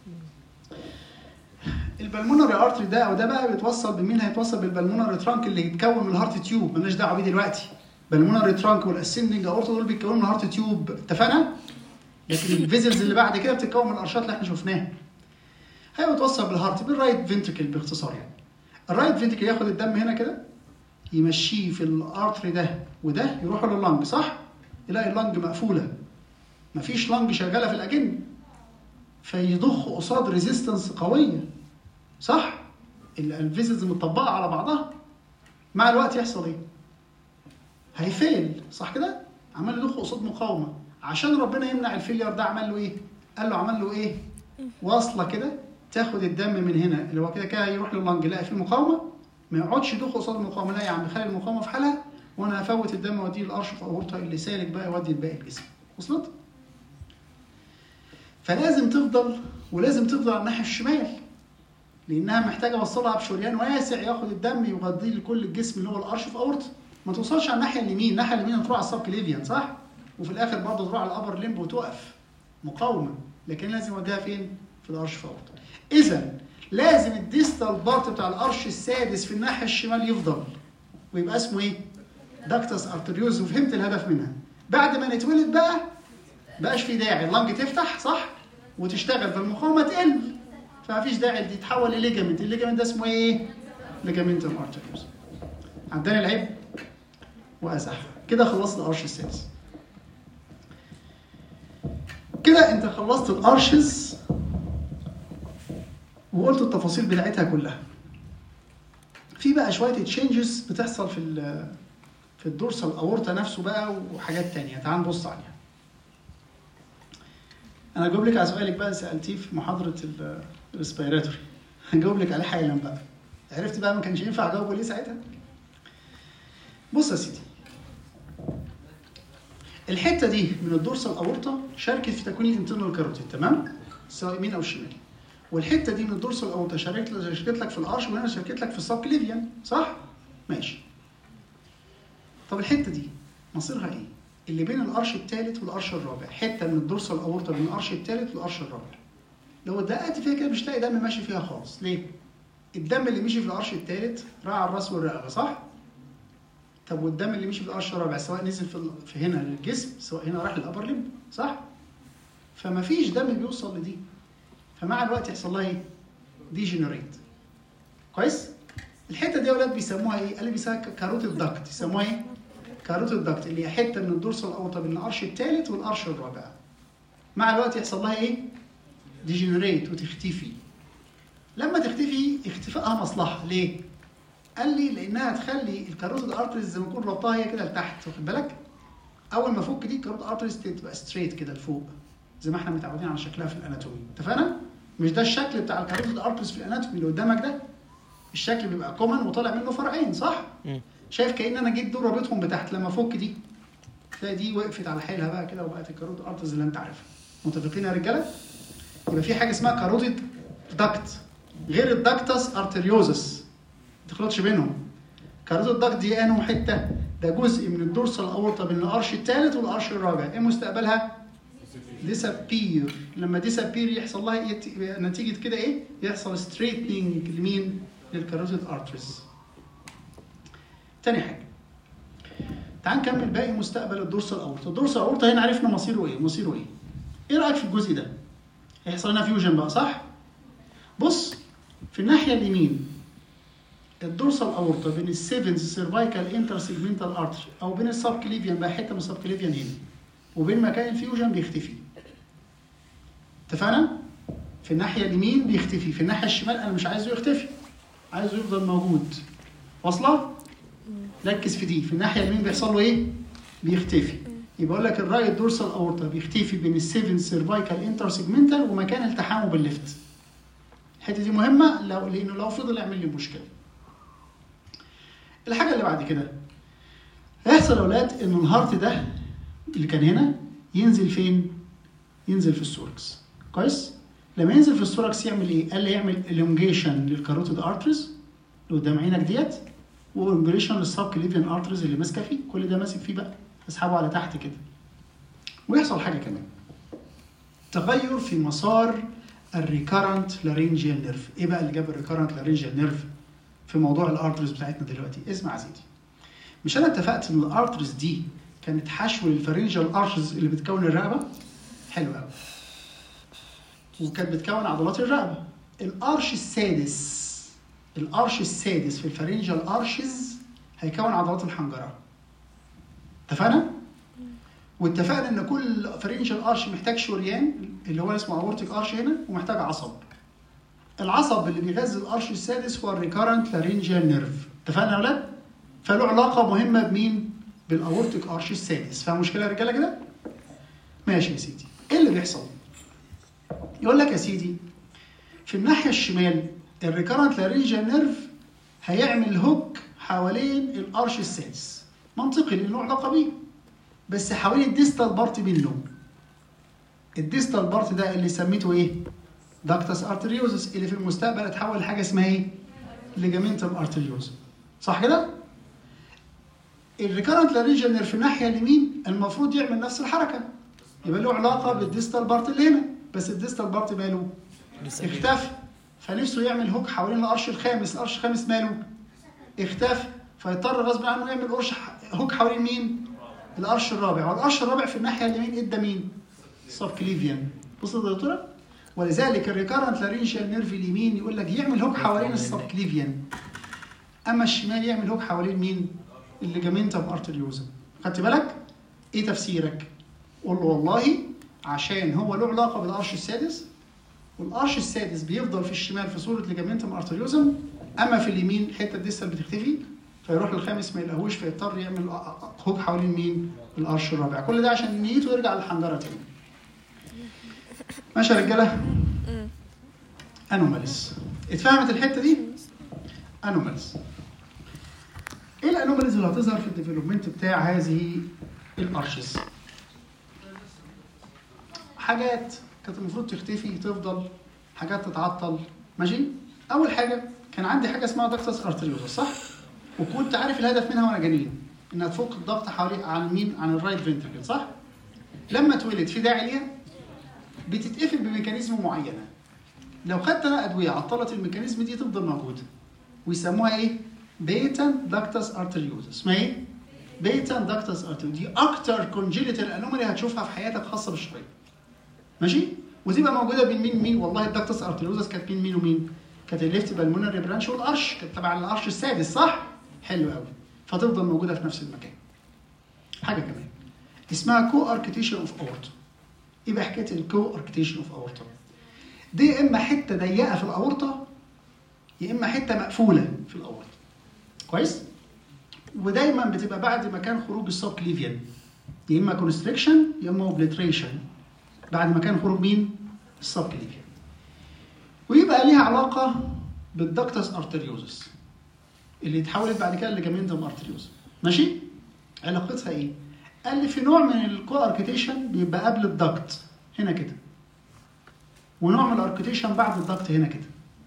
البلمونري ارتري ده او ده بقى بيتوصل بمين؟ هيتوصل بالبلمونري ترانك اللي يتكون من الهارت تيوب. مالناش دعوه بيه دلوقتي. بالمونري ترانك والاسندنج اورتا دول بيتكونوا من الهارت تيوب، اتفقنا؟ لكن الفيزلز اللي بعد كده بتتكون من الارشات اللي احنا شفناها. هيبقى متوصل بالهارت بالرايت فنتركل باختصار يعني. الرايت فنتركل ياخد الدم هنا كده يمشيه في الارتري ده وده يروحوا لللنج، صح؟ يلاقي اللنج مقفوله. مفيش لنج شغاله في الاجن. فيضخ قصاد ريزيستنس قويه. صح؟ الفيزلز متطبقه على بعضها. مع الوقت يحصل ايه؟ هيفيل، صح كده؟ عمال يضخ قصاد مقاومه. عشان ربنا يمنع الفيلير ده عمل له ايه؟ قال له عمل له ايه؟ واصله كده تاخد الدم من هنا اللي هو كده كده يروح لللنج يلاقي فيه مقاومه، ما يقعدش يضخ قصاد المقاومه. لا يا عم خلي المقاومه في حالها وانا هفوت الدم واوديه الارش في اورتا اللي سالك بقى يودي الباقي الجسم. وصلت؟ فلازم تفضل ولازم تفضل على الناحيه الشمال لانها محتاجه اوصلها بشريان واسع ياخد الدم يغذيه لكل الجسم اللي هو الارش في اورتا. ما توصلش على الناحيه اليمين، الناحيه اليمين تروح على السب كليفيان، صح؟ وفي الاخر برضه تروح على الابر ليمب وتقف مقاومه، لكن لازم اوديها فين؟ في الارش في اورتا. اذا لازم الديستال بارت بتاع الارش السادس في الناحيه الشمال يفضل ويبقى اسمه ايه؟ داكتس ارتريوز. وفهمت الهدف منها. بعد ما نتولد بقى بقاش في داعي اللنج تفتح، صح؟ وتشتغل فالمقاومه تقل، فمفيش داعي دي تتحول لليجامنت. الليجامنت ده اسمه ايه؟ ليجامنت الارتريوز. عندنا العيب وازح. كده خلصت الارش السادس. كده انت خلصت الارشز وقلت التفاصيل بتاعتها كلها. في بقى شويه تشينجز بتحصل في ال في الدورسال اورتا نفسه بقى وحاجات تانية. تعال نبص عليها. انا هجاوب لك على سؤالك بقى سالتيه في محاضره الريسبيراتوري، هنجاوب لك عليه حالا بقى. عرفت بقى ما كانش ينفع اجاوبه ليه ساعتها؟ بص يا سيدي، الحته دي من الدورسال اورتا شاركت في تكوين الانترنال كاروتيد، تمام؟ سواء يمين او شمال. والحته دي من الدورسال اورتا شاركت شاركت لك في الارش، وهنا شاركت لك في السبكليفيان، صح؟ ماشي. طب الحته دي مصيرها ايه؟ اللي بين الارش الثالث والارش الرابع، حته من الدورسال اورتا بين الارش الثالث والارش الرابع. لو دققت فيها كده مش تلاقي دم ماشي فيها خالص، ليه؟ الدم اللي مشي في الارش الثالث راح على الراس والرقبه، صح؟ طب والدم اللي مشي في الارش الرابع سواء نزل في, في هنا للجسم، سواء هنا راح للابر ليمب، صح؟ فما فيش دم بيوصل لدي. فمع الوقت يحصل لها ايه؟ ديجنريت. كويس؟ الحته دي يا اولاد بيسموها ايه؟ قال لي بيسموها كاروتيد داكت، يسموها ايه؟ كاروتيد داكت، اللي هي حته من الدورسال اورتا بين الارش الثالث والارش الرابع. مع الوقت يحصل لها ايه؟ ديجنريت وتختفي. لما تختفي اختفائها مصلحه، ليه؟ قال لي لانها تخلي الكاروتيد ارتريز زي ما يكون ربطها هي كده لتحت، واخد بالك؟ اول ما افك دي الكاروتيد ارتريز تبقى ستريت كده لفوق زي ما احنا متعودين على شكلها في الاناتومي، اتفقنا؟ مش ده الشكل بتاع الكاروتيد ارتريز في الاناتومي اللي قدامك ده؟ الشكل بيبقى كومن وطالع منه فرعين، صح؟ م. شايف كأن انا جيت دول رابطهم بتحت، لما افك دي تلاقي دي وقفت على حيلها بقى كده وبقت الكاروتيد ارتريز اللي انت عارفها. متفقين يا رجاله؟ يبقى في حاجه اسمها كاروتيد داكت غير الداكتس ارتريوزس، ما تخلطش بينهم. كاروتيد داكت دي انه حته؟ ده جزء من الدورسال اورتا بين الارش الثالث والارش الرابع. ايه مستقبلها؟ ديسابير. لما ديسابير يحصل لها يت... نتيجه كده ايه؟ يحصل ستريتنينج لمين؟ للكاروتيد ارتريز. تاني حاجه، تعال نكمل باقي مستقبل الدورسال اورتا. الدورسال اورتا هنا عرفنا مصيره ايه؟ مصيره ايه؟ ايه رايك في الجزء ده؟ هيحصل لنا فيوجن بقى، صح؟ بص في الناحيه اليمين الدورسال اورتا بين السيفنز سيرفايكال انتر سيجمنتال ارتري او بين السبكليفيان بقى، حته من السبكليفيان هنا، وبين مكان الفيوجن بيختفي. اتفقنا؟ في الناحيه اليمين بيختفي، في الناحيه الشمال انا مش عايزه يختفي، عايزه يفضل موجود. واصله؟ ركز في دي، في الناحيه اليمين بيحصل له ايه؟ بيختفي. يبقى اقول لك الرايت دورسال اورتا بيختفي بين السيفن سيرفايكال انتر سيجمنتال ومكان التحامه بالليفت. الحته دي مهمه لو لانه لو فضل يعمل لي مشكله. الحاجه اللي بعد كده هيحصل يا اولاد ان الهارت ده اللي كان هنا ينزل فين؟ ينزل في السوركس. كويس؟ لما ينزل في السوركس يعمل ايه؟ قال لي يعمل الونجيشن للكاروتيد ارتريز اللي قدام عينك ديت، والونجيشن للسبكليفيان ارتريز اللي ماسكه فيه، كل ده ماسك فيه بقى، اسحبه على تحت كده. ويحصل حاجه كمان، تغير في مسار الريكارنت لارينجيال نيرف. ايه بقى اللي جاب الريكارنت لارينجيال نيرف في موضوع الارتريز بتاعتنا دلوقتي؟ اسمع يا سيدي، مش انا اتفقت ان الارتريز دي كانت حشو للفارنجيال ارشز اللي بتكون الرقبه؟ حلو قوي. وكانت بتكون عضلات الرقبه. الارش السادس الارش السادس في الفارنجيال ارشز هيكون عضلات الحنجره. اتفقنا؟ واتفقنا ان كل فارنجيال ارش محتاج شريان اللي هو اسمه اورتيك ارش هنا، ومحتاج عصب. العصب اللي بيغذي الارش السادس هو الريكارنت لارينجيال نيرف. اتفقنا يا اولاد؟ فله علاقه مهمه بمين؟ بالاورتيك ارش السادس. فاهم مشكله يا رجاله كده؟ ماشي يا سيدي. ايه اللي بيحصل؟ يقول لك يا سيدي في الناحيه الشمال الريكارنت لارينجيال نيرف هيعمل هوك حوالين الارش السادس، منطقي لانه له علاقه بيه، بس حوالين الديستال بارت منه. الديستال بارت ده اللي سميته ايه؟ داكتس ارتريوزس، اللي في المستقبل اتحول لحاجه اسمها ايه؟ ليجامنتم ارتريوز. صح كده؟ الريكارنت لارينجيال نيرف في الناحيه اليمين المفروض يعمل نفس الحركه، يبقى له علاقه بالديستال بارت اللي هنا، بس الديستال بارت ماله؟ اختفى. فنفسه يعمل هوك حوالين الارش الخامس، الارش الخامس ماله؟ اختفى، فيضطر غصب عنه يعمل قرش هوك حوالين مين؟ الارش الرابع. والارش الرابع في الناحيه اليمين ادى مين؟ سبكليفيان. بصوا يا دكتوره؟ ولذلك الريكارنت لارينجيال نيرف اليمين يقول لك يعمل هوك حوالين السبكليفيان، اما الشمال يعمل هوك حوالين مين؟ الليجامنتم ارتريوزم. خدت بالك؟ ايه تفسيرك؟ قول له والله عشان هو له علاقه بالارش السادس، والارش السادس بيفضل في الشمال في صوره ليجامنتم ارتريوزم، اما في اليمين الحته الديستال بتختفي، فيروح للخامس ما يلاقوش، فيضطر يعمل هوك حوالين مين؟ القرش الرابع. كل ده عشان نيته ويرجع للحنجره تاني. ماشي يا رجاله؟ انوماليز. اتفهمت الحته دي؟ انوماليز. ايه الانوماليز اللي هتظهر في الديفلوبمنت بتاع هذه الارشز؟ حاجات كانت المفروض تختفي تفضل، حاجات تتعطل. ماشي؟ اول حاجه كان عندي حاجه اسمها داكتس ارتريوزس، صح؟ وكنت عارف الهدف منها وانا جنين انها تفك الضغط حوالي عن مين؟ عن الرايت فنتركل، صح؟ لما اتولد في داعي ليها بتتقفل بميكانيزم معينه. لو خدت انا ادويه عطلت الميكانيزم دي تفضل موجوده، ويسموها ايه؟ بيتن داكتس ارتريوزس. اسمها ايه؟ بيتن داكتس ارتريوزس. دي اكتر كونجينيتال انومالي هتشوفها في حياتك خاصه بالشرايين. ماشي؟ وتبقى موجوده بين مين مين؟ والله الداكتس ارتريوزس كانت بين مين ومين؟ كانت الليفت بالمونري برانش والقرش، كانت تبع القرش السادس، صح؟ حلو قوي. فتفضل موجوده في نفس المكان. حاجه كمان اسمها كو اركتيشن اوف اورتا. ايه بقى حكايه الكو اركتيشن اوف اورتا؟ دي يا اما حته ضيقه في الاورطه يا اما حته مقفوله في الاورطه. كويس؟ ودايما بتبقى بعد مكان خروج السب كليفيان، يا اما كونستريكشن يا اما اوبليتريشن. بعد مكان خروج مين؟ السب كليفيان. ويبقى ليها علاقه بالدكتس ارتريوزس اللي اتحولت بعد كده لجاميندوم ارتريوزس. ماشي؟ علاقتها ايه؟ قال لي في نوع من الكو اركتيشن بيبقى قبل الدكت هنا كده، ونوع من الاركتيشن بعد الضغط هنا كده.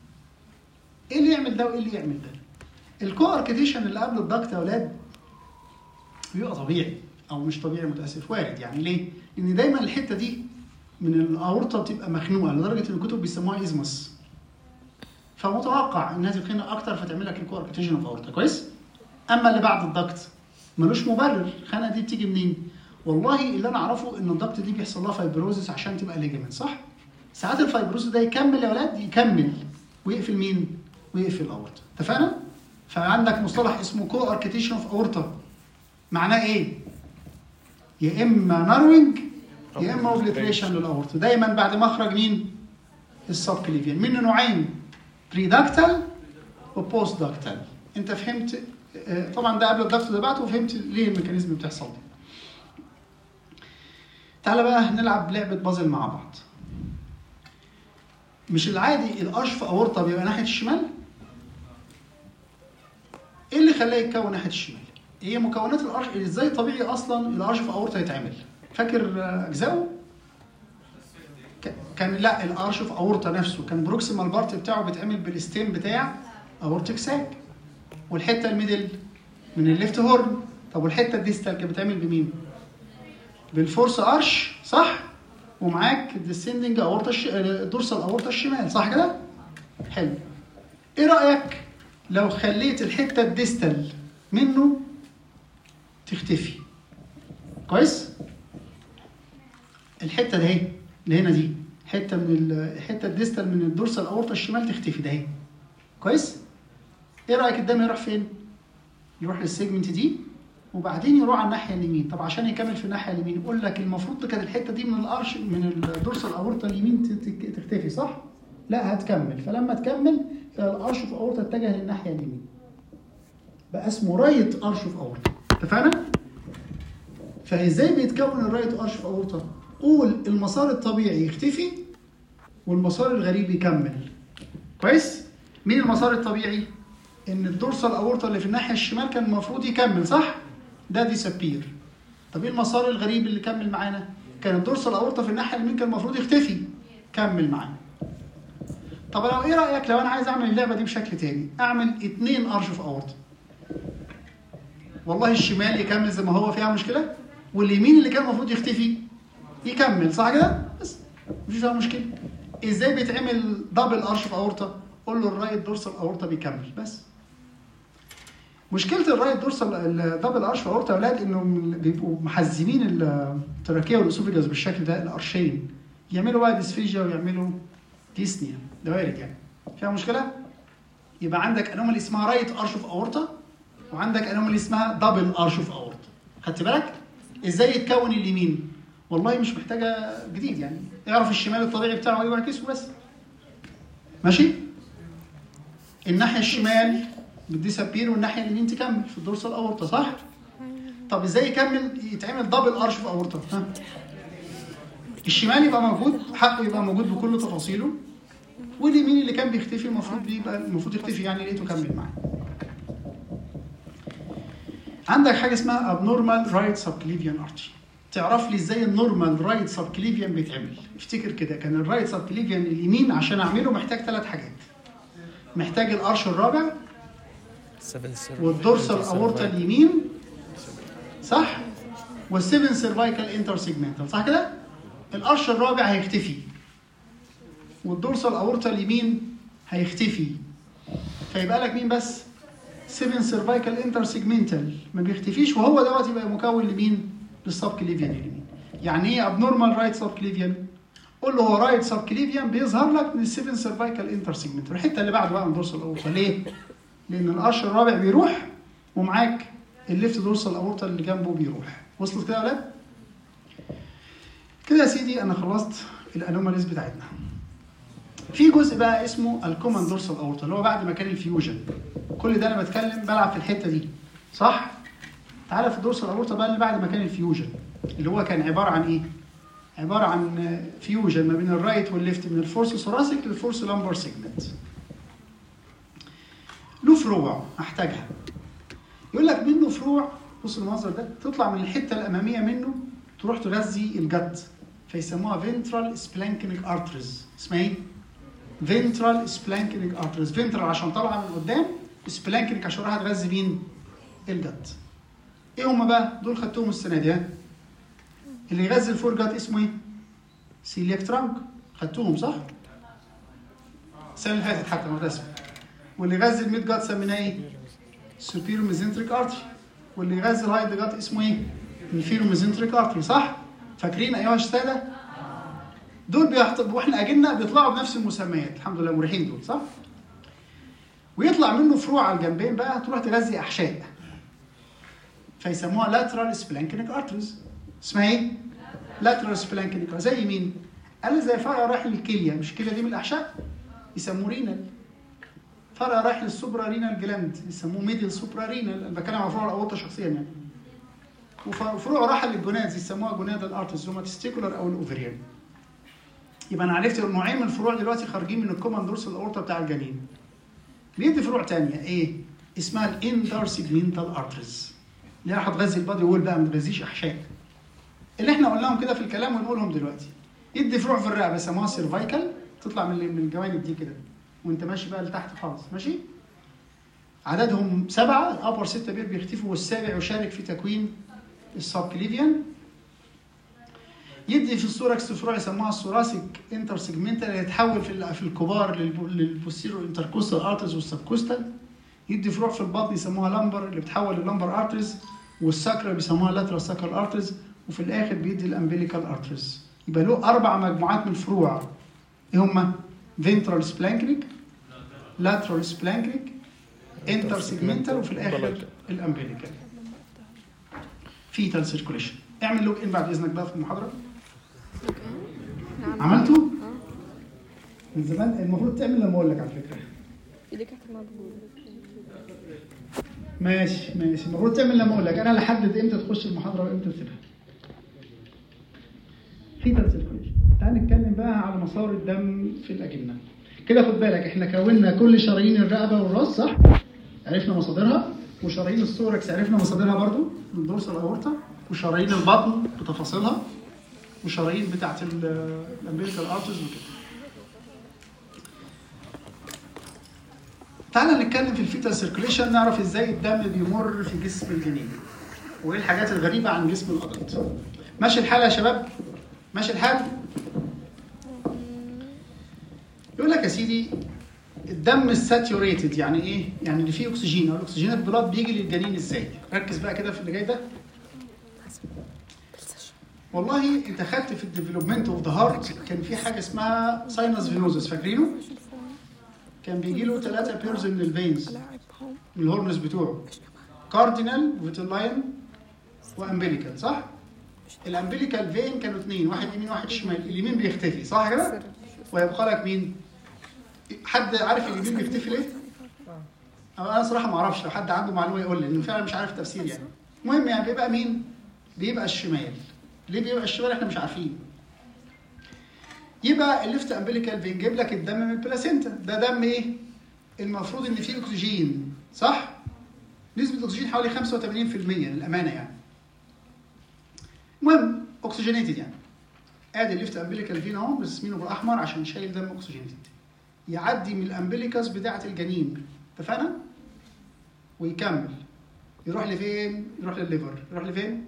ايه اللي يعمل ده وايه اللي يعمل ده؟ الكو اركتيشن اللي قبل الضغط يا اولاد بيبقى طبيعي او مش طبيعي، متاسف، وارد. يعني ليه؟ لان دايما الحته دي من الاورطه بتبقى مخنوقه لدرجه ان الكتب بيسموها ازمس، فمتوقع انها تتخنق اكتر فتعمل لك الكو اركتيشن اوف اورطه. كويس؟ اما اللي بعد الضغط ملوش مبرر. الخنقه دي بتيجي منين؟ والله اللي انا اعرفه ان الضغط دي بيحصل لها فايبروزس عشان تبقى ليجمنت، صح؟ ساعات الفايبروز ده يكمل يا ولاد، يكمل ويقفل مين؟ ويقفل الاورطه. اتفقنا؟ فعندك مصطلح اسمه كو اركتيشن اوف اورطه. معناه ايه؟ يا اما ناروينج يا اما اوبليتريشن للاورطه، دايما بعد مخرج مين؟ السب كليفيان. منه نوعين، بريداكتال وبوست داكتال. انت فهمت طبعا ده قبل الضغط ده بعده، وفهمت ليه الميكانيزم بتحصل دي. تعالى بقى نلعب لعبه بازل مع بعض. مش العادي القرش في اورطه بيبقى ناحيه الشمال؟ ايه اللي خلاه يتكون ناحيه الشمال؟ هي مكونات القرش ازاي طبيعي اصلا القرش في اورطه يتعمل؟ فاكر اجزاؤه؟ كان لا، القرش في اورطه نفسه كان بروكسيمال بارت بتاعه بيتعمل بالستيم بتاع اورتيك ساك، والحته الميدل من الليفت هورن. طب والحته الديستال كانت بتتعمل بمين؟ بالفورس قرش، صح؟ ومعاك الديسندنج اورطه الش... الدورسال اورطه الشمال، صح كده؟ حلو. ايه رايك لو خليت الحته الديستال منه تختفي؟ كويس؟ الحته ده اهي اللي هنا دي حته من الحته الديستال من الدورسال اورطه الشمال تختفي ده اهي. كويس؟ ايه رايك الدم يروح فين؟ يروح للسيجمنت دي وبعدين يروح على الناحيه اليمين. طب عشان يكمل في الناحيه اليمين يقول لك المفروض كانت الحته دي من القرش من الدورسال اورطه اليمين تختفي، صح؟ لا، هتكمل. فلما تكمل القرش في اورطه اتجه للناحيه اليمين، بقى اسمه رايت قرش في اورطه. اتفقنا؟ فازاي بيتكون الرايت قرش في اورطه؟ قول المسار الطبيعي يختفي والمسار الغريب يكمل. كويس؟ مين المسار الطبيعي؟ ان الدورسال اورطه اللي في الناحيه الشمال كان المفروض يكمل، صح؟ ده ديسابير. طب ايه المسار الغريب اللي كمل معانا؟ كان الدورسال اورطه في الناحيه اليمين كان المفروض يختفي، كمل معانا. طب لو ايه رايك لو انا عايز اعمل اللعبه دي بشكل تاني، اعمل اتنين قرش في اورطه. والله الشمال يكمل زي ما هو، فيها مشكله؟ واليمين اللي كان المفروض يختفي يكمل، صح كده؟ بس مفيش فيها مشكله. ازاي بيتعمل دبل قرش في اورطه؟ قول له الرايت دورسال اورطه بيكمل بس. مشكله الرايت دورسال الدبل قرش في اورطه يا اولاد انهم بيبقوا محزمين التراكيه والاسوفيجاس بالشكل ده، القرشين يعملوا بقى ديسفيجيا ويعملوا ديسنيا، ده وارد يعني. فيها مشكله؟ يبقى عندك انومالي اسمها رايت قرش في اورطه، وعندك انومالي اسمها دبل قرش في اورطه. خدت بالك؟ ازاي يتكون اليمين؟ والله مش محتاجه جديد يعني، اعرف الشمال الطبيعي بتاعه ايه واعكسه بس. ماشي؟ الناحيه الشمال بتديسابير والناحيه اليمين تكمل في الدورسال اورتا، صح؟ طب ازاي يكمل يتعمل دبل ارش في اورتا؟ ها؟ الشمال يبقى موجود، حقه يبقى موجود بكل تفاصيله، واليمين اللي كان بيختفي المفروض بيبقى المفروض يختفي، يعني لقيته كمل معاه. عندك حاجه اسمها abnormal right subclavian artery. تعرف لي ازاي النورمال رايت سبكليفيان بيتعمل؟ افتكر كده، كان الرايت سبكليفيان اليمين عشان اعمله محتاج ثلاث حاجات. محتاج الارش الرابع والدورسال اورتا اليمين، صح؟ والسيفن سيرفايكال انتر سيجمنتال، صح كده؟ الارش الرابع هيختفي والدورسال اورتا اليمين هيختفي، فيبقى لك مين بس؟ سيفن سيرفايكال انتر سيجمنتال ما بيختفيش، وهو دوت يبقى مكون لمين؟ للسبكليفيان اليمين. يعني ايه ابنورمال رايت سبكليفيان؟ قول له هو رايت سبكليفيان بيظهر لك من السيفن سيرفايكال انتر سيجمنتال، الحته اللي بعده بقى من دورسال اورتا. ليه؟ لان القرش الرابع بيروح ومعاك الليفت دورسال اورتا اللي جنبه بيروح. وصلت كده يا ولاد؟ كده يا سيدي انا خلصت الانوماليز بتاعتنا. في جزء بقى اسمه الكومن دورسال اورتا اللي هو بعد ما كان الفيوجن. كل ده انا بتكلم بلعب في الحته دي، صح؟ تعالى في الدورسال اورتا بقى اللي بعد ما كان الفيوجن، اللي هو كان عباره عن ايه؟ عباره عن فيوجن ما بين الرايت والليفت من الفورس ثوراسيك للفورس لامبر سيجمنت. له فروع احتاجها. يقول لك منه فروع، بص المنظر ده، تطلع من الحته الاماميه منه تروح تغذي الجت، فيسموها ventral splanchnic arteries. اسمها ايه؟ ventral splanchnic arteries. ventral عشان طالعه من قدام، splanchnic عشان راح تغذي مين؟ الجت. ايه هم بقى؟ دول خدتهم السنه دي. ها؟ اللي يغذي الفور جت اسمه ايه؟ سيلياك ترانك. خدتوهم صح؟ السنه اللي فاتت حتى مرتسم. واللي يغذي الميد جت سميناه ايه؟ سوبيرو ميزنتريك ارتري. واللي يغذي الهايد جت اسمه ايه؟ انفيرو ميزنتريك ارتري، صح؟ فاكرين ايها الساده؟ دول بيحط واحنا اجلنا بيطلعوا بنفس المسميات، الحمد لله مريحين دول، صح؟ ويطلع منه فروع على الجنبين بقى تروح تغذي احشاء، فيسموها lateral splanchnic arteries. اسمها ايه؟ lateral splanchnic. زي مين؟ قال زي فرع رايح للكليه، مش الكليه دي من الاحشاء؟ يسموه رينال. فرع رايح للسوبرا رينال جلاند يسموه ميدل سوبرا رينال. انا بتكلم عن فروع الاورطه شخصيا يعني. وفروع رايحه للجونادز يسموها جونادال ارتريز، هما تستيكولار او الاوفريان. يبقى انا عرفت نوعين من الفروع دلوقتي خارجين من الكومن دورسال الاورطه بتاع الجنين. بيدي فروع ثانيه ايه؟ اسمها الانتر سيجمنتال ارتريز، اللي هي هتغذي البادي وول بقى، ما تغذيش احشاء. اللي احنا قلناهم كده في الكلام ونقولهم دلوقتي. يدي فروع في الرقبه يسموها سيرفايكال، تطلع من من الجوانب دي كده وانت ماشي بقى لتحت خالص، ماشي؟ عددهم سبعه، الابر سته بير بيختفوا والسابع يشارك في تكوين السبكليفيان. يدي في الثوركس فروع يسموها الثوراسيك انتر سيجمنتال، اللي يتحول في في الكبار للبوستيرو انتركوستال ارتريز والسبكوستال. يدي فروع في البطن يسموها لامبر، اللي بتحول للامبر ارتريز، والساكرا بيسموها لاترال ساكرال ارتريز، وفي الاخر بيدي الامبليكال ارتريز. يبقى له اربع مجموعات من الفروع. ايه هما؟ فينترال سبلانكنيك، لاترال سبلانكنيك، انتر سيجمنتال، وفي الاخر الامبليكال. فيتال سيركوليشن. اعمل لوج ان بعد اذنك بقى في المحاضره. عملته؟ من زمان المفروض تعمل لما اقول لك على فكره. ايدك هتمضغوط. ماشي ماشي، المفروض تعمل لما اقول لك. انا اللي احدد امتى تخش المحاضره وامتى تسيبها. فيتال سيركوليشن. تعال نتكلم بقى على مسار الدم في الاجنه. كده خد بالك احنا كونا كل شرايين الرقبه والراس، صح؟ عرفنا مصادرها، وشرايين الثوركس عرفنا مصادرها برضو من دورسال الاورطه، وشرايين البطن بتفاصيلها، وشرايين بتاعت الامبليكال ارتريز وكده. تعالى نتكلم في الفيتال سيركوليشن، نعرف ازاي الدم بيمر في جسم الجنين وايه الحاجات الغريبه عن جسم الادلت. ماشي الحال يا شباب؟ ماشي الحال؟ يقول لك يا سيدي الدم الساتيوريتد يعني ايه؟ يعني اللي فيه اكسجين، او الاكسجين البلاد بيجي للجنين ازاي؟ ركز بقى كده في اللي جاي ده. والله انت خدت في الديفلوبمنت اوف ذا هارت كان في حاجه اسمها ساينس فينوزس، فاكرينه؟ كان بيجي له ثلاثه بيرز من الفينز من الهورنز بتوعه، كاردينال وفيتلاين وامبليكال، صح؟ الامبليكال فين كانوا اثنين، واحد يمين واحد شمال، اليمين بيختفي صح كده؟ ويبقى لك مين؟ حد عارف اليمين بيختفي ليه؟ انا صراحه ما اعرفش، لو حد عنده معلومه يقول لي، لان فعلا مش عارف التفسير يعني. المهم يعني بيبقى مين؟ بيبقى الشمال. ليه بيبقى الشمال؟ احنا مش عارفين. يبقى الليفت امبليكال فين جايب لك الدم من البلاسينتا، ده دم ايه؟ المفروض ان فيه اكسجين، صح؟ نسبه الاكسجين حوالي خمسة وثمانين بالمئة للامانه يعني. المهم اوكسجينيتد يعني. ادي الليفت امبليكال فين اهو برسمينه بالاحمر عشان شايل دم اوكسجينيتد. يعدي من الامبليكاس بتاعه الجنين، اتفقنا؟ ويكمل يروح لفين؟ يروح للليفر. يروح لفين؟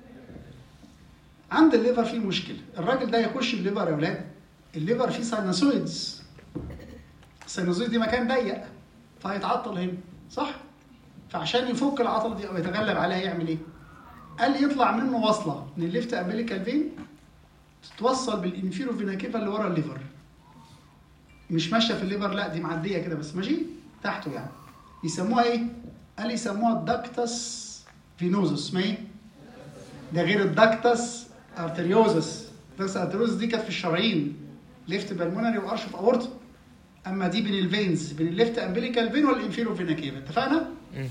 عند الليفر فيه مشكله، الراجل ده يخش الليفر يا اولاد، الليفر فيه ساينوسويدز. الساينوسويد دي مكان ضيق فهيتعطل هنا، صح؟ فعشان يفك العطله دي او يتغلب عليها يعمل ايه؟ قال لي يطلع منه وصله من الليفت امبليكال فين تتوصل بالانفيرو فينا كيفا اللي ورا الليفر. مش ماشيه في الليفر، لا دي معديه كده بس ماشي تحته يعني. يسموها ايه؟ قال لي يسموها الداكتس فينوزوس. اسمها ايه؟ ده غير الداكتس ارتريوزس. الداكتس ارتريوزس دي كانت في الشرايين، ليفت بالمونري وارشف اورتا. اما دي بين الفينز، بين الليفت امبليكال فين والانفيرو فينا كيفا، اتفقنا؟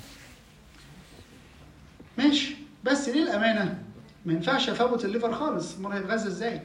ماشي. بس ليه الامانه؟ ما ينفعش افوت الليفر خالص، امال هيتغذى ازاي؟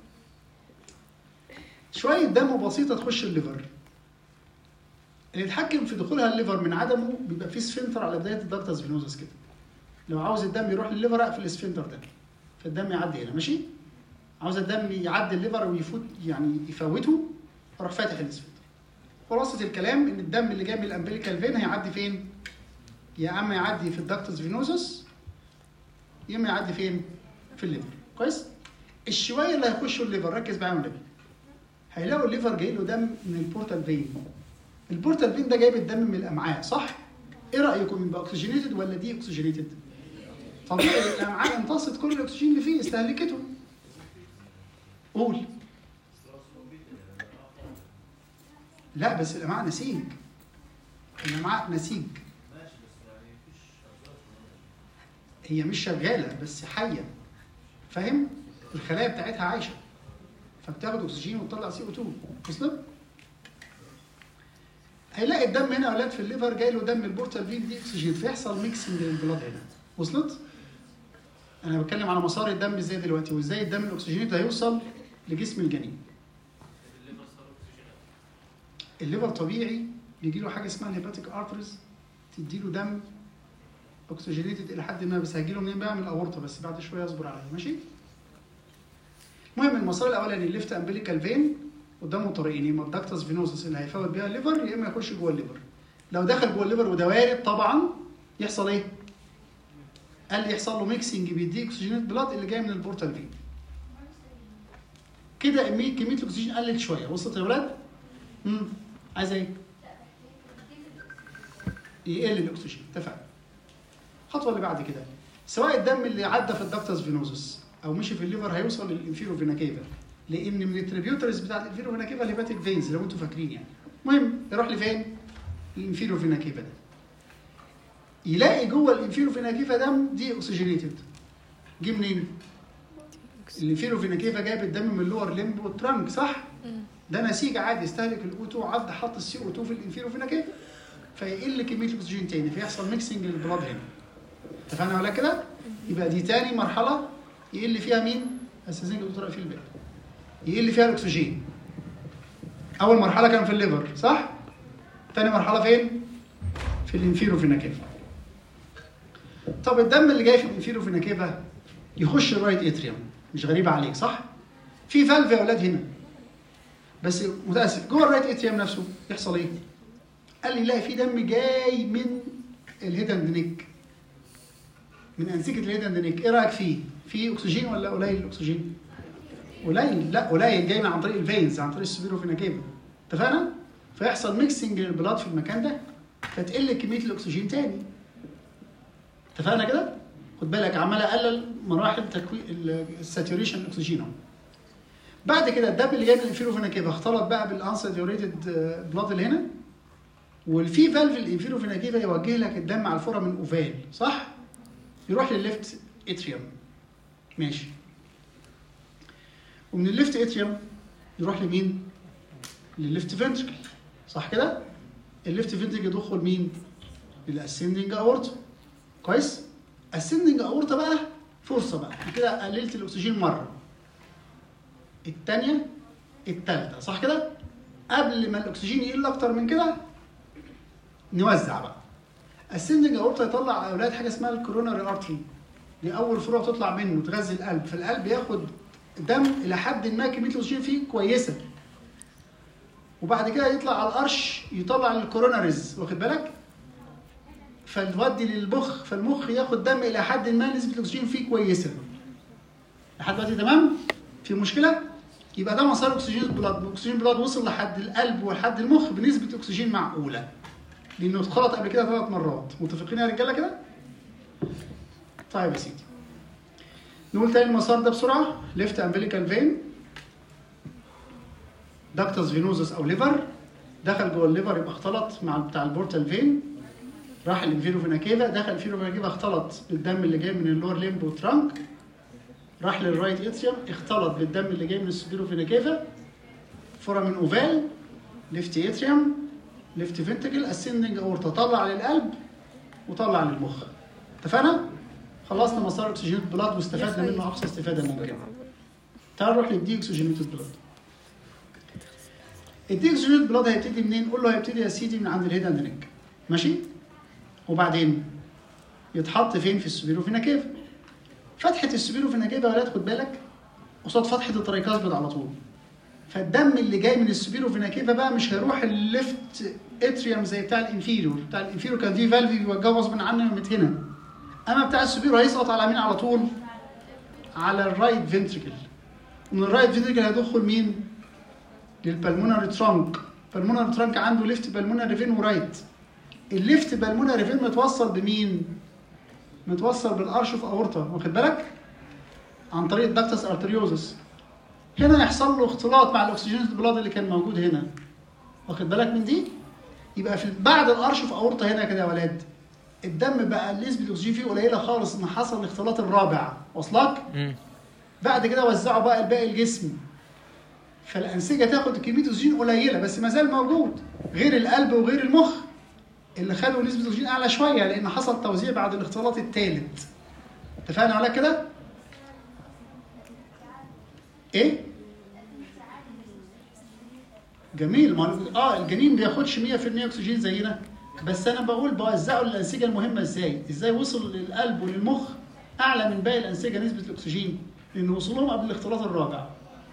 شويه دم بسيطه تخش الليفر. اللي يتحكم في دخولها الليفر من عدمه بيبقى فيه سفنتر على بدايه الدكتس فينوزس كده. لو عاوز الدم يروح للليفر اقفل السفنتر ده فالدم يعدي هنا، ماشي؟ عاوز الدم يعدي الليفر ويفوت يعني يفوته اروح فاتح السفنتر. خلاصه الكلام ان الدم اللي جاي من الامبليكال فين هيعدي فين؟ يا اما يعدي في الدكتس فينوزس يا اما يعدي فين؟ في الليفر. كويس؟ الشويه اللي هيخشوا الليفر ركز معايا والنبي. هيلاقوا الليفر جاي له دم من البورتال فين. البورتال فين ده جايب الدم من الامعاء، صح؟ ايه رايكم، يبقى اوكسجينيتد ولا دي اوكسجينيتد؟ طبيعي الامعاء امتصت كل الاكسجين اللي فيه، استهلكته. قول. لا بس الامعاء نسيج. الامعاء نسيج. هي مش شغاله بس حيه. فاهم؟ الخلايا بتاعتها عايشه. فبتاخد اكسجين وتطلع سي او اتنين. وصلت؟ هيلاقي الدم هنا يا اولاد في الليفر جاي له دم البورتال فين دي اكسجين، فيحصل ميكسنج للبلاد هنا. وصلت؟ انا بتكلم على مسار الدم ازاي دلوقتي وازاي الدم الاكسجينيت هيوصل لجسم الجنين. الليفر طبيعي بيجي له حاجه اسمها الهيباتيك ارتريز تدي له دم اوكسجينيتد الى حد ما، بس هيجي له منين بقى؟ من الاورطه، بس بعد شويه اصبر عليا، ماشي؟ المهم المسار الاولاني الليفت امبليكال فين قدامه طريقين، يا اما الدكتس فينوسس اللي هيفوت بيها الليفر يا اما يخش جوه الليفر. لو دخل جوه الليفر وده وارد طبعا يحصل ايه؟ قال لي يحصل له ميكسنج بيدي اكسجينيت بلاد اللي جاي من البورتال فين. كده كميه الاكسجين قلت شويه. وصلت يا ولاد؟ امم عايز ايه؟ يقل الاكسجين، اتفقنا. الخطوه اللي بعد كده سواء الدم اللي عدى في الدكتس فينوسس او مشي في الليفر هيوصل للانفيرو فينا كيفا، لان من التريبيوترز بتاعت الانفيرو فينا كيفا الهيباتيك فينز لو انتم فاكرين يعني. المهم يروح لفين؟ الانفيرو فينا كيفا ده. يلاقي جوه الانفيرو فينا كيفا دم دي اوكسجينيتد. جه منين؟ الانفيرو فينا كيفا جايب الدم من اللور ليمب والترانك، صح؟ ده نسيج عادي استهلك الاو اتنين عد حط السي او اتنين في الانفيرو فينا كيفا فيقل كميه الاكسجين تاني فيحصل ميكسنج للبلاد هنا. اتفقنا ولا كده؟ يبقى دي تاني مرحله يقل فيها مين؟ استاذنك يا دكتور اقفل الباب. يقل فيها الاكسجين. اول مرحله كان في الليفر، صح؟ تاني مرحله فين؟ في الانفيرو فينا كيفا. طب الدم اللي جاي في الانفيرو فينا كيفا يخش الرايت اتريوم، مش غريبه عليك صح؟ في فالف يا اولاد هنا. بس متاسف جوه الرايت اتريوم نفسه يحصل ايه؟ قال لي يلاقي في دم جاي من الهيد اند نيك. من انسجه الهيد اند نيك، ايه رايك فيه؟ فيه اكسجين ولا قليل الاكسجين؟ قليل، لا قليل جاي من عن طريق الفينز، عن طريق السبيرو فينا كيفا. اتفقنا؟ فيحصل ميكسنج للبلاد في المكان ده فتقل كميه الاكسجين تاني. اتفقنا كده؟ خد بالك عمال اقلل مراحل تكوين الساتوريشن الاكسجين اهو. بعد كده الدم اللي جاي من الانفيرو فينا كيفا اختلط بقى بالانساتوريتد بلاد اللي هنا، والفي فالف الانفيرو فينا كيفا يوجه لك الدم على الفوره من اوفال، صح؟ يروح للليفت اتريوم. ماشي. ومن الليفت اتريوم يروح لمين؟ للليفت فنتركل، صح كده؟ الليفت فنتركل يدخل مين؟ للاسندنج اورتا. كويس؟ اسندنج اورتا بقى فرصه بقى كده قللت الاكسجين مره، الثانيه، الثالثه، صح كده؟ قبل ما الاكسجين يقل اكتر من كده نوزع بقى. السندنج اورتا يطلع اولاد حاجه اسمها الكوروناري ارتري، دي اول فروع تطلع منه تغذي القلب، فالقلب ياخد دم الى حد ما كميه الاكسجين فيه كويسه، وبعد كده يطلع على القرش يطلع للكوروناريز، واخد بالك؟ فيودي للمخ، فالمخ ياخد دم الى حد ما نسبه الاكسجين فيه كويسه. لحد دلوقتي تمام؟ في مشكله؟ يبقى ده مسار اكسجين البلاد، اكسجين البلاد وصل لحد القلب ولحد المخ بنسبه اكسجين معقوله، لانه اتخلط قبل كده ثلاث مرات. متفقين يا رجاله كده؟ طيب يا سيدي، نقول تاني المسار ده بسرعه. ليفت امبليكال فين، داكتس فينوزس او ليفر، دخل جوه الليفر يبقى اختلط مع بتاع البورتال فين، راح الانفيرو فينا كيفا، دخل الانفيرو فينا كيفا اختلط بالدم اللي جاي من اللور ليمب وترانك، راح للرايت اتريوم اختلط بالدم اللي جاي من السوبيرو فينا كيفا، فورامين اوفال، ليفت اتريوم، ليفت فينتكل، اسندنج اورتا، طلع للقلب وطلع للمخ. اتفقنا؟ خلصنا مسار اكسجينيت بلاد واستفدنا منه اقصى استفاده ممكنه. تعال نروح للدي اكسجينيت بلاد. الدي اكسجينيت بلاد هيبتدي منين؟ قول له هيبتدي يا سيدي من عند الهيد اند نيك. ماشي؟ وبعدين يتحط فين؟ في السوبيرو فينا كيفا. فتحه السوبيرو فينا كيفا يا ولاد خد بالك قصاد فتحه الترايكاسبيد على طول. فالدم اللي جاي من السوبيرو فينا كيفا بقى مش هيروح الليفت اتريوم زي بتاع الانفيريور، بتاع الانفيريور كان فيه فالفي بيوجهه غصب عنه من هنا. اما بتاع السوبيرو هيسقط على مين على طول؟ على الرايت فنتريكل. ومن الرايت فنتريكل هيدخل مين؟ للبلمونري ترانك. البلمونري ترانك عنده ليفت بالمونري فين ورايت. الليفت بالمونري فين متوصل بمين؟ متوصل بالارش اوف اورتا، واخد بالك؟ عن طريق الداكتس ارتريوزس. هنا يحصل له اختلاط مع الاكسجين البلاد اللي كان موجود هنا، واخد بالك من دي؟ يبقى في بعد الارش اوف اورتا هنا كده يا ولاد الدم بقى نسبه الاكسجين فيه قليله خالص، ان حصل الاختلاط الرابع، واصلك؟ بعد كده وزعوا بقى الباقي الجسم، فالانسجه تاخد كميه اكسجين قليله بس ما زال موجود، غير القلب وغير المخ اللي خدوا نسبه الاكسجين اعلى شويه لان حصل توزيع بعد الاختلاط الثالث. اتفقنا على كده؟ ايه؟ جميل. ما اه الجنين بياخدش مية في المية اكسجين زينا، بس انا بقول بوزعه الانسجه المهمه ازاي؟ ازاي وصل للقلب وللمخ اعلى من باقي الانسجه نسبه الاكسجين؟ لان وصولهم قبل الاختلاط الرابع.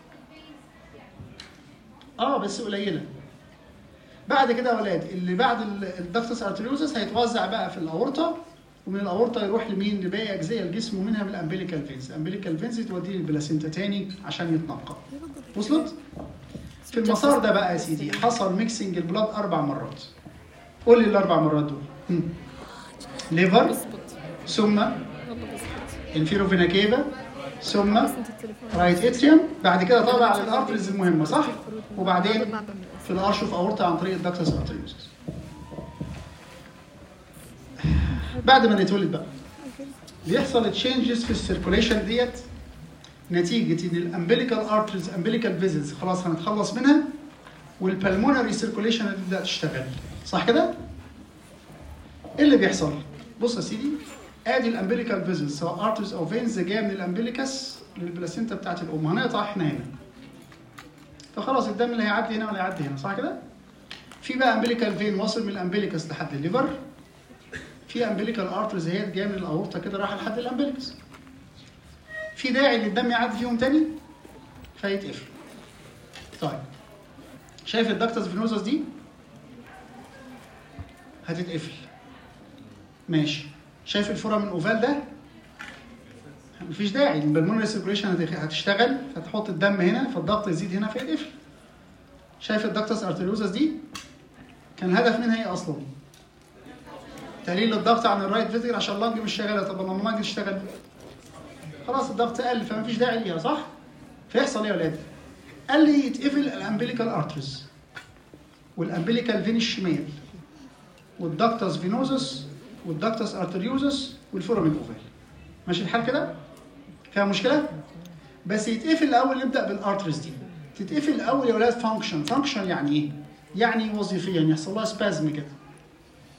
اه بس قليله. بعد كده يا ولاد اللي بعد الداكتس ارتريوزس هيتوزع بقى في الاورطه، ومن الاورطه يروح لمين؟ لباقي اجزاء الجسم، ومنها من الامبليكال فينز. الامبليكال فينز توديه للبلاسينتا تاني عشان يتنقى. وصلت؟ في المسار ده بقى يا سيدي حصل ميكسنج البلاد اربع مرات. قول لي الاربع مرات دول. ليفر، ثم انفيرو فينا كيفا، ثم رايت اتريوم، بعد كده طالع على الارتريز المهمه، صح؟ وبعدين في الارش اوف اورتا عن طريق الداكتس ارتريوزس. بعد ما نتولد بقى بيحصل تشينجز في السيركوليشن ديت نتيجه ان الامبليكال ارتريز امبليكال فيزلز خلاص هنتخلص منها، والبلمونري سيركوليشن هتبدا تشتغل، صح كده؟ ايه اللي بيحصل؟ بص يا سيدي، ادي الامبليكال فيزلز سواء ارتريز او فينز جايه من الامبليكس للبلاسينتا بتاعت الام، هنقطع احنا هنا. فخلاص الدم اللي هيعدي هنا ولا هيعدي هنا، صح كده؟ في بقى امبليكال فين واصل من الامبليكس لحد الليفر، في امبليكال ارتريز هي جايه من الاورطه كده رايحه لحد الامبليكس. في داعي ان الدم يعدي فيهم تاني فيتقفل. طيب شايف الداكتس فينوزس دي؟ هتتقفل. ماشي. شايف الفورامين اوفال ده؟ مفيش داعي، البلمونري سيركوليشن هتشتغل فتحط الدم هنا فالضغط يزيد هنا فيتقفل. شايف الداكتس ارتريوزس دي؟ كان الهدف منها ايه اصلا؟ تقليل الضغط عن الرايت فيتريكل عشان اللنج مش شغاله. طب لما اللنج تشتغل خلاص الضغط قل فمفيش داعي ليها، صح؟ فيحصل ايه يا ولاد؟ قال لي يتقفل الامبليكال ارتريز والامبليكال فين الشمال والداكتس فينوزس والداكتس ارتريوزس والفورامين اوفال. ماشي الحال كده؟ فيها مشكله؟ بس يتقفل الاول. نبدا بالارتريز دي. تتقفل الاول يا ولاد فانكشن. فانكشن يعني ايه؟ يعني وظيفيا يحصل لها سبازم كده.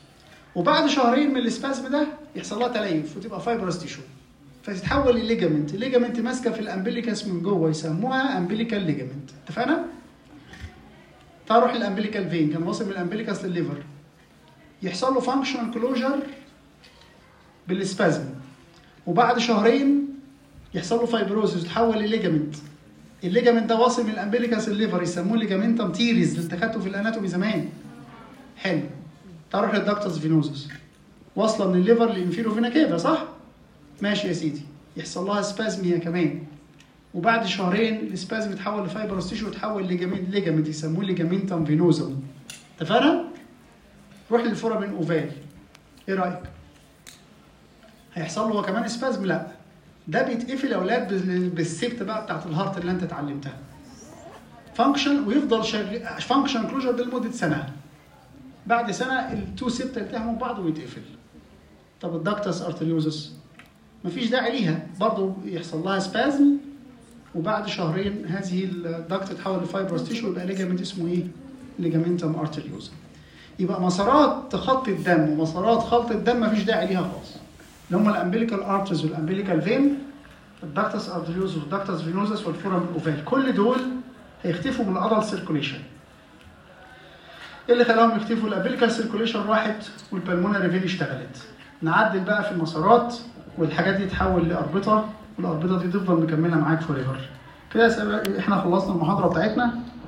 وبعد شهرين من الاسبازم ده يحصل لها تليف وتبقى فايبرس تيشو، فتتحول لليجامنت. الليجامنت ماسكه في الامبليكاس من جوه، يسموها امبليكال ليجامنت. اتفقنا؟ تروح الامبليكال فين كان واصل من الامبليكاس للليفر، يحصل له فانكشنال كلوجر بالاسبازم، وبعد شهرين يحصل له فايبروزيس وتحول لليجامنت. الليجامنت ده واصل من الامبليكاس للليفر، يسموه ليجامنتم تيريز اللي انتخدته في الاناتومي زمان. حلو. تروح للدكتس فينوزس، واصله من الليفر للانفيرو فينا كيفا، صح؟ ماشي يا سيدي. يحصل لها سبازم هي كمان، وبعد شهرين السبازم يتحول لفايبروس تيشو ويتحول لليجامنت ليجامنت يسموه ليجامنتم فينوزم. اتفقنا؟ روح للفورامين اوفال. ايه رايك؟ هيحصل له هو كمان سبازم؟ لا، ده بيتقفل يا اولاد بالسبت بقى بتاعت الهارت اللي انت اتعلمتها. فانكشن ويفضل شغال فانكشن كلوجر ده لمده سنه. بعد سنه التو سبت يلتهموا بعض ويتقفل. طب الدكتس ارتريوزس مفيش داعي ليها، برضه يحصل لها سبازم وبعد شهرين هذه الدكت تتحول لفايبروس تيشو ويبقى ليجامنت اسمه ايه؟ ليجامنتم ارتريوزم. يبقى مسارات خط الدم ومسارات خلط الدم مفيش داعي ليها خالص. اللي هم الامبليكال ارترز والامبليكال فين، الدكتس ارتريوزس والدكتس فينوزس والفورامين اوفال، كل دول هيختفوا من الادلت سيركوليشن. ايه اللي خلاهم يختفوا؟ الامبليكال سيركوليشن راحت والبلمونري فين اشتغلت. نعدل بقى في المسارات والحاجات دي تتحول لاربطه، والاربطه دي تفضل مكمله معاك فور ايفر. كده احنا خلصنا المحاضره بتاعتنا.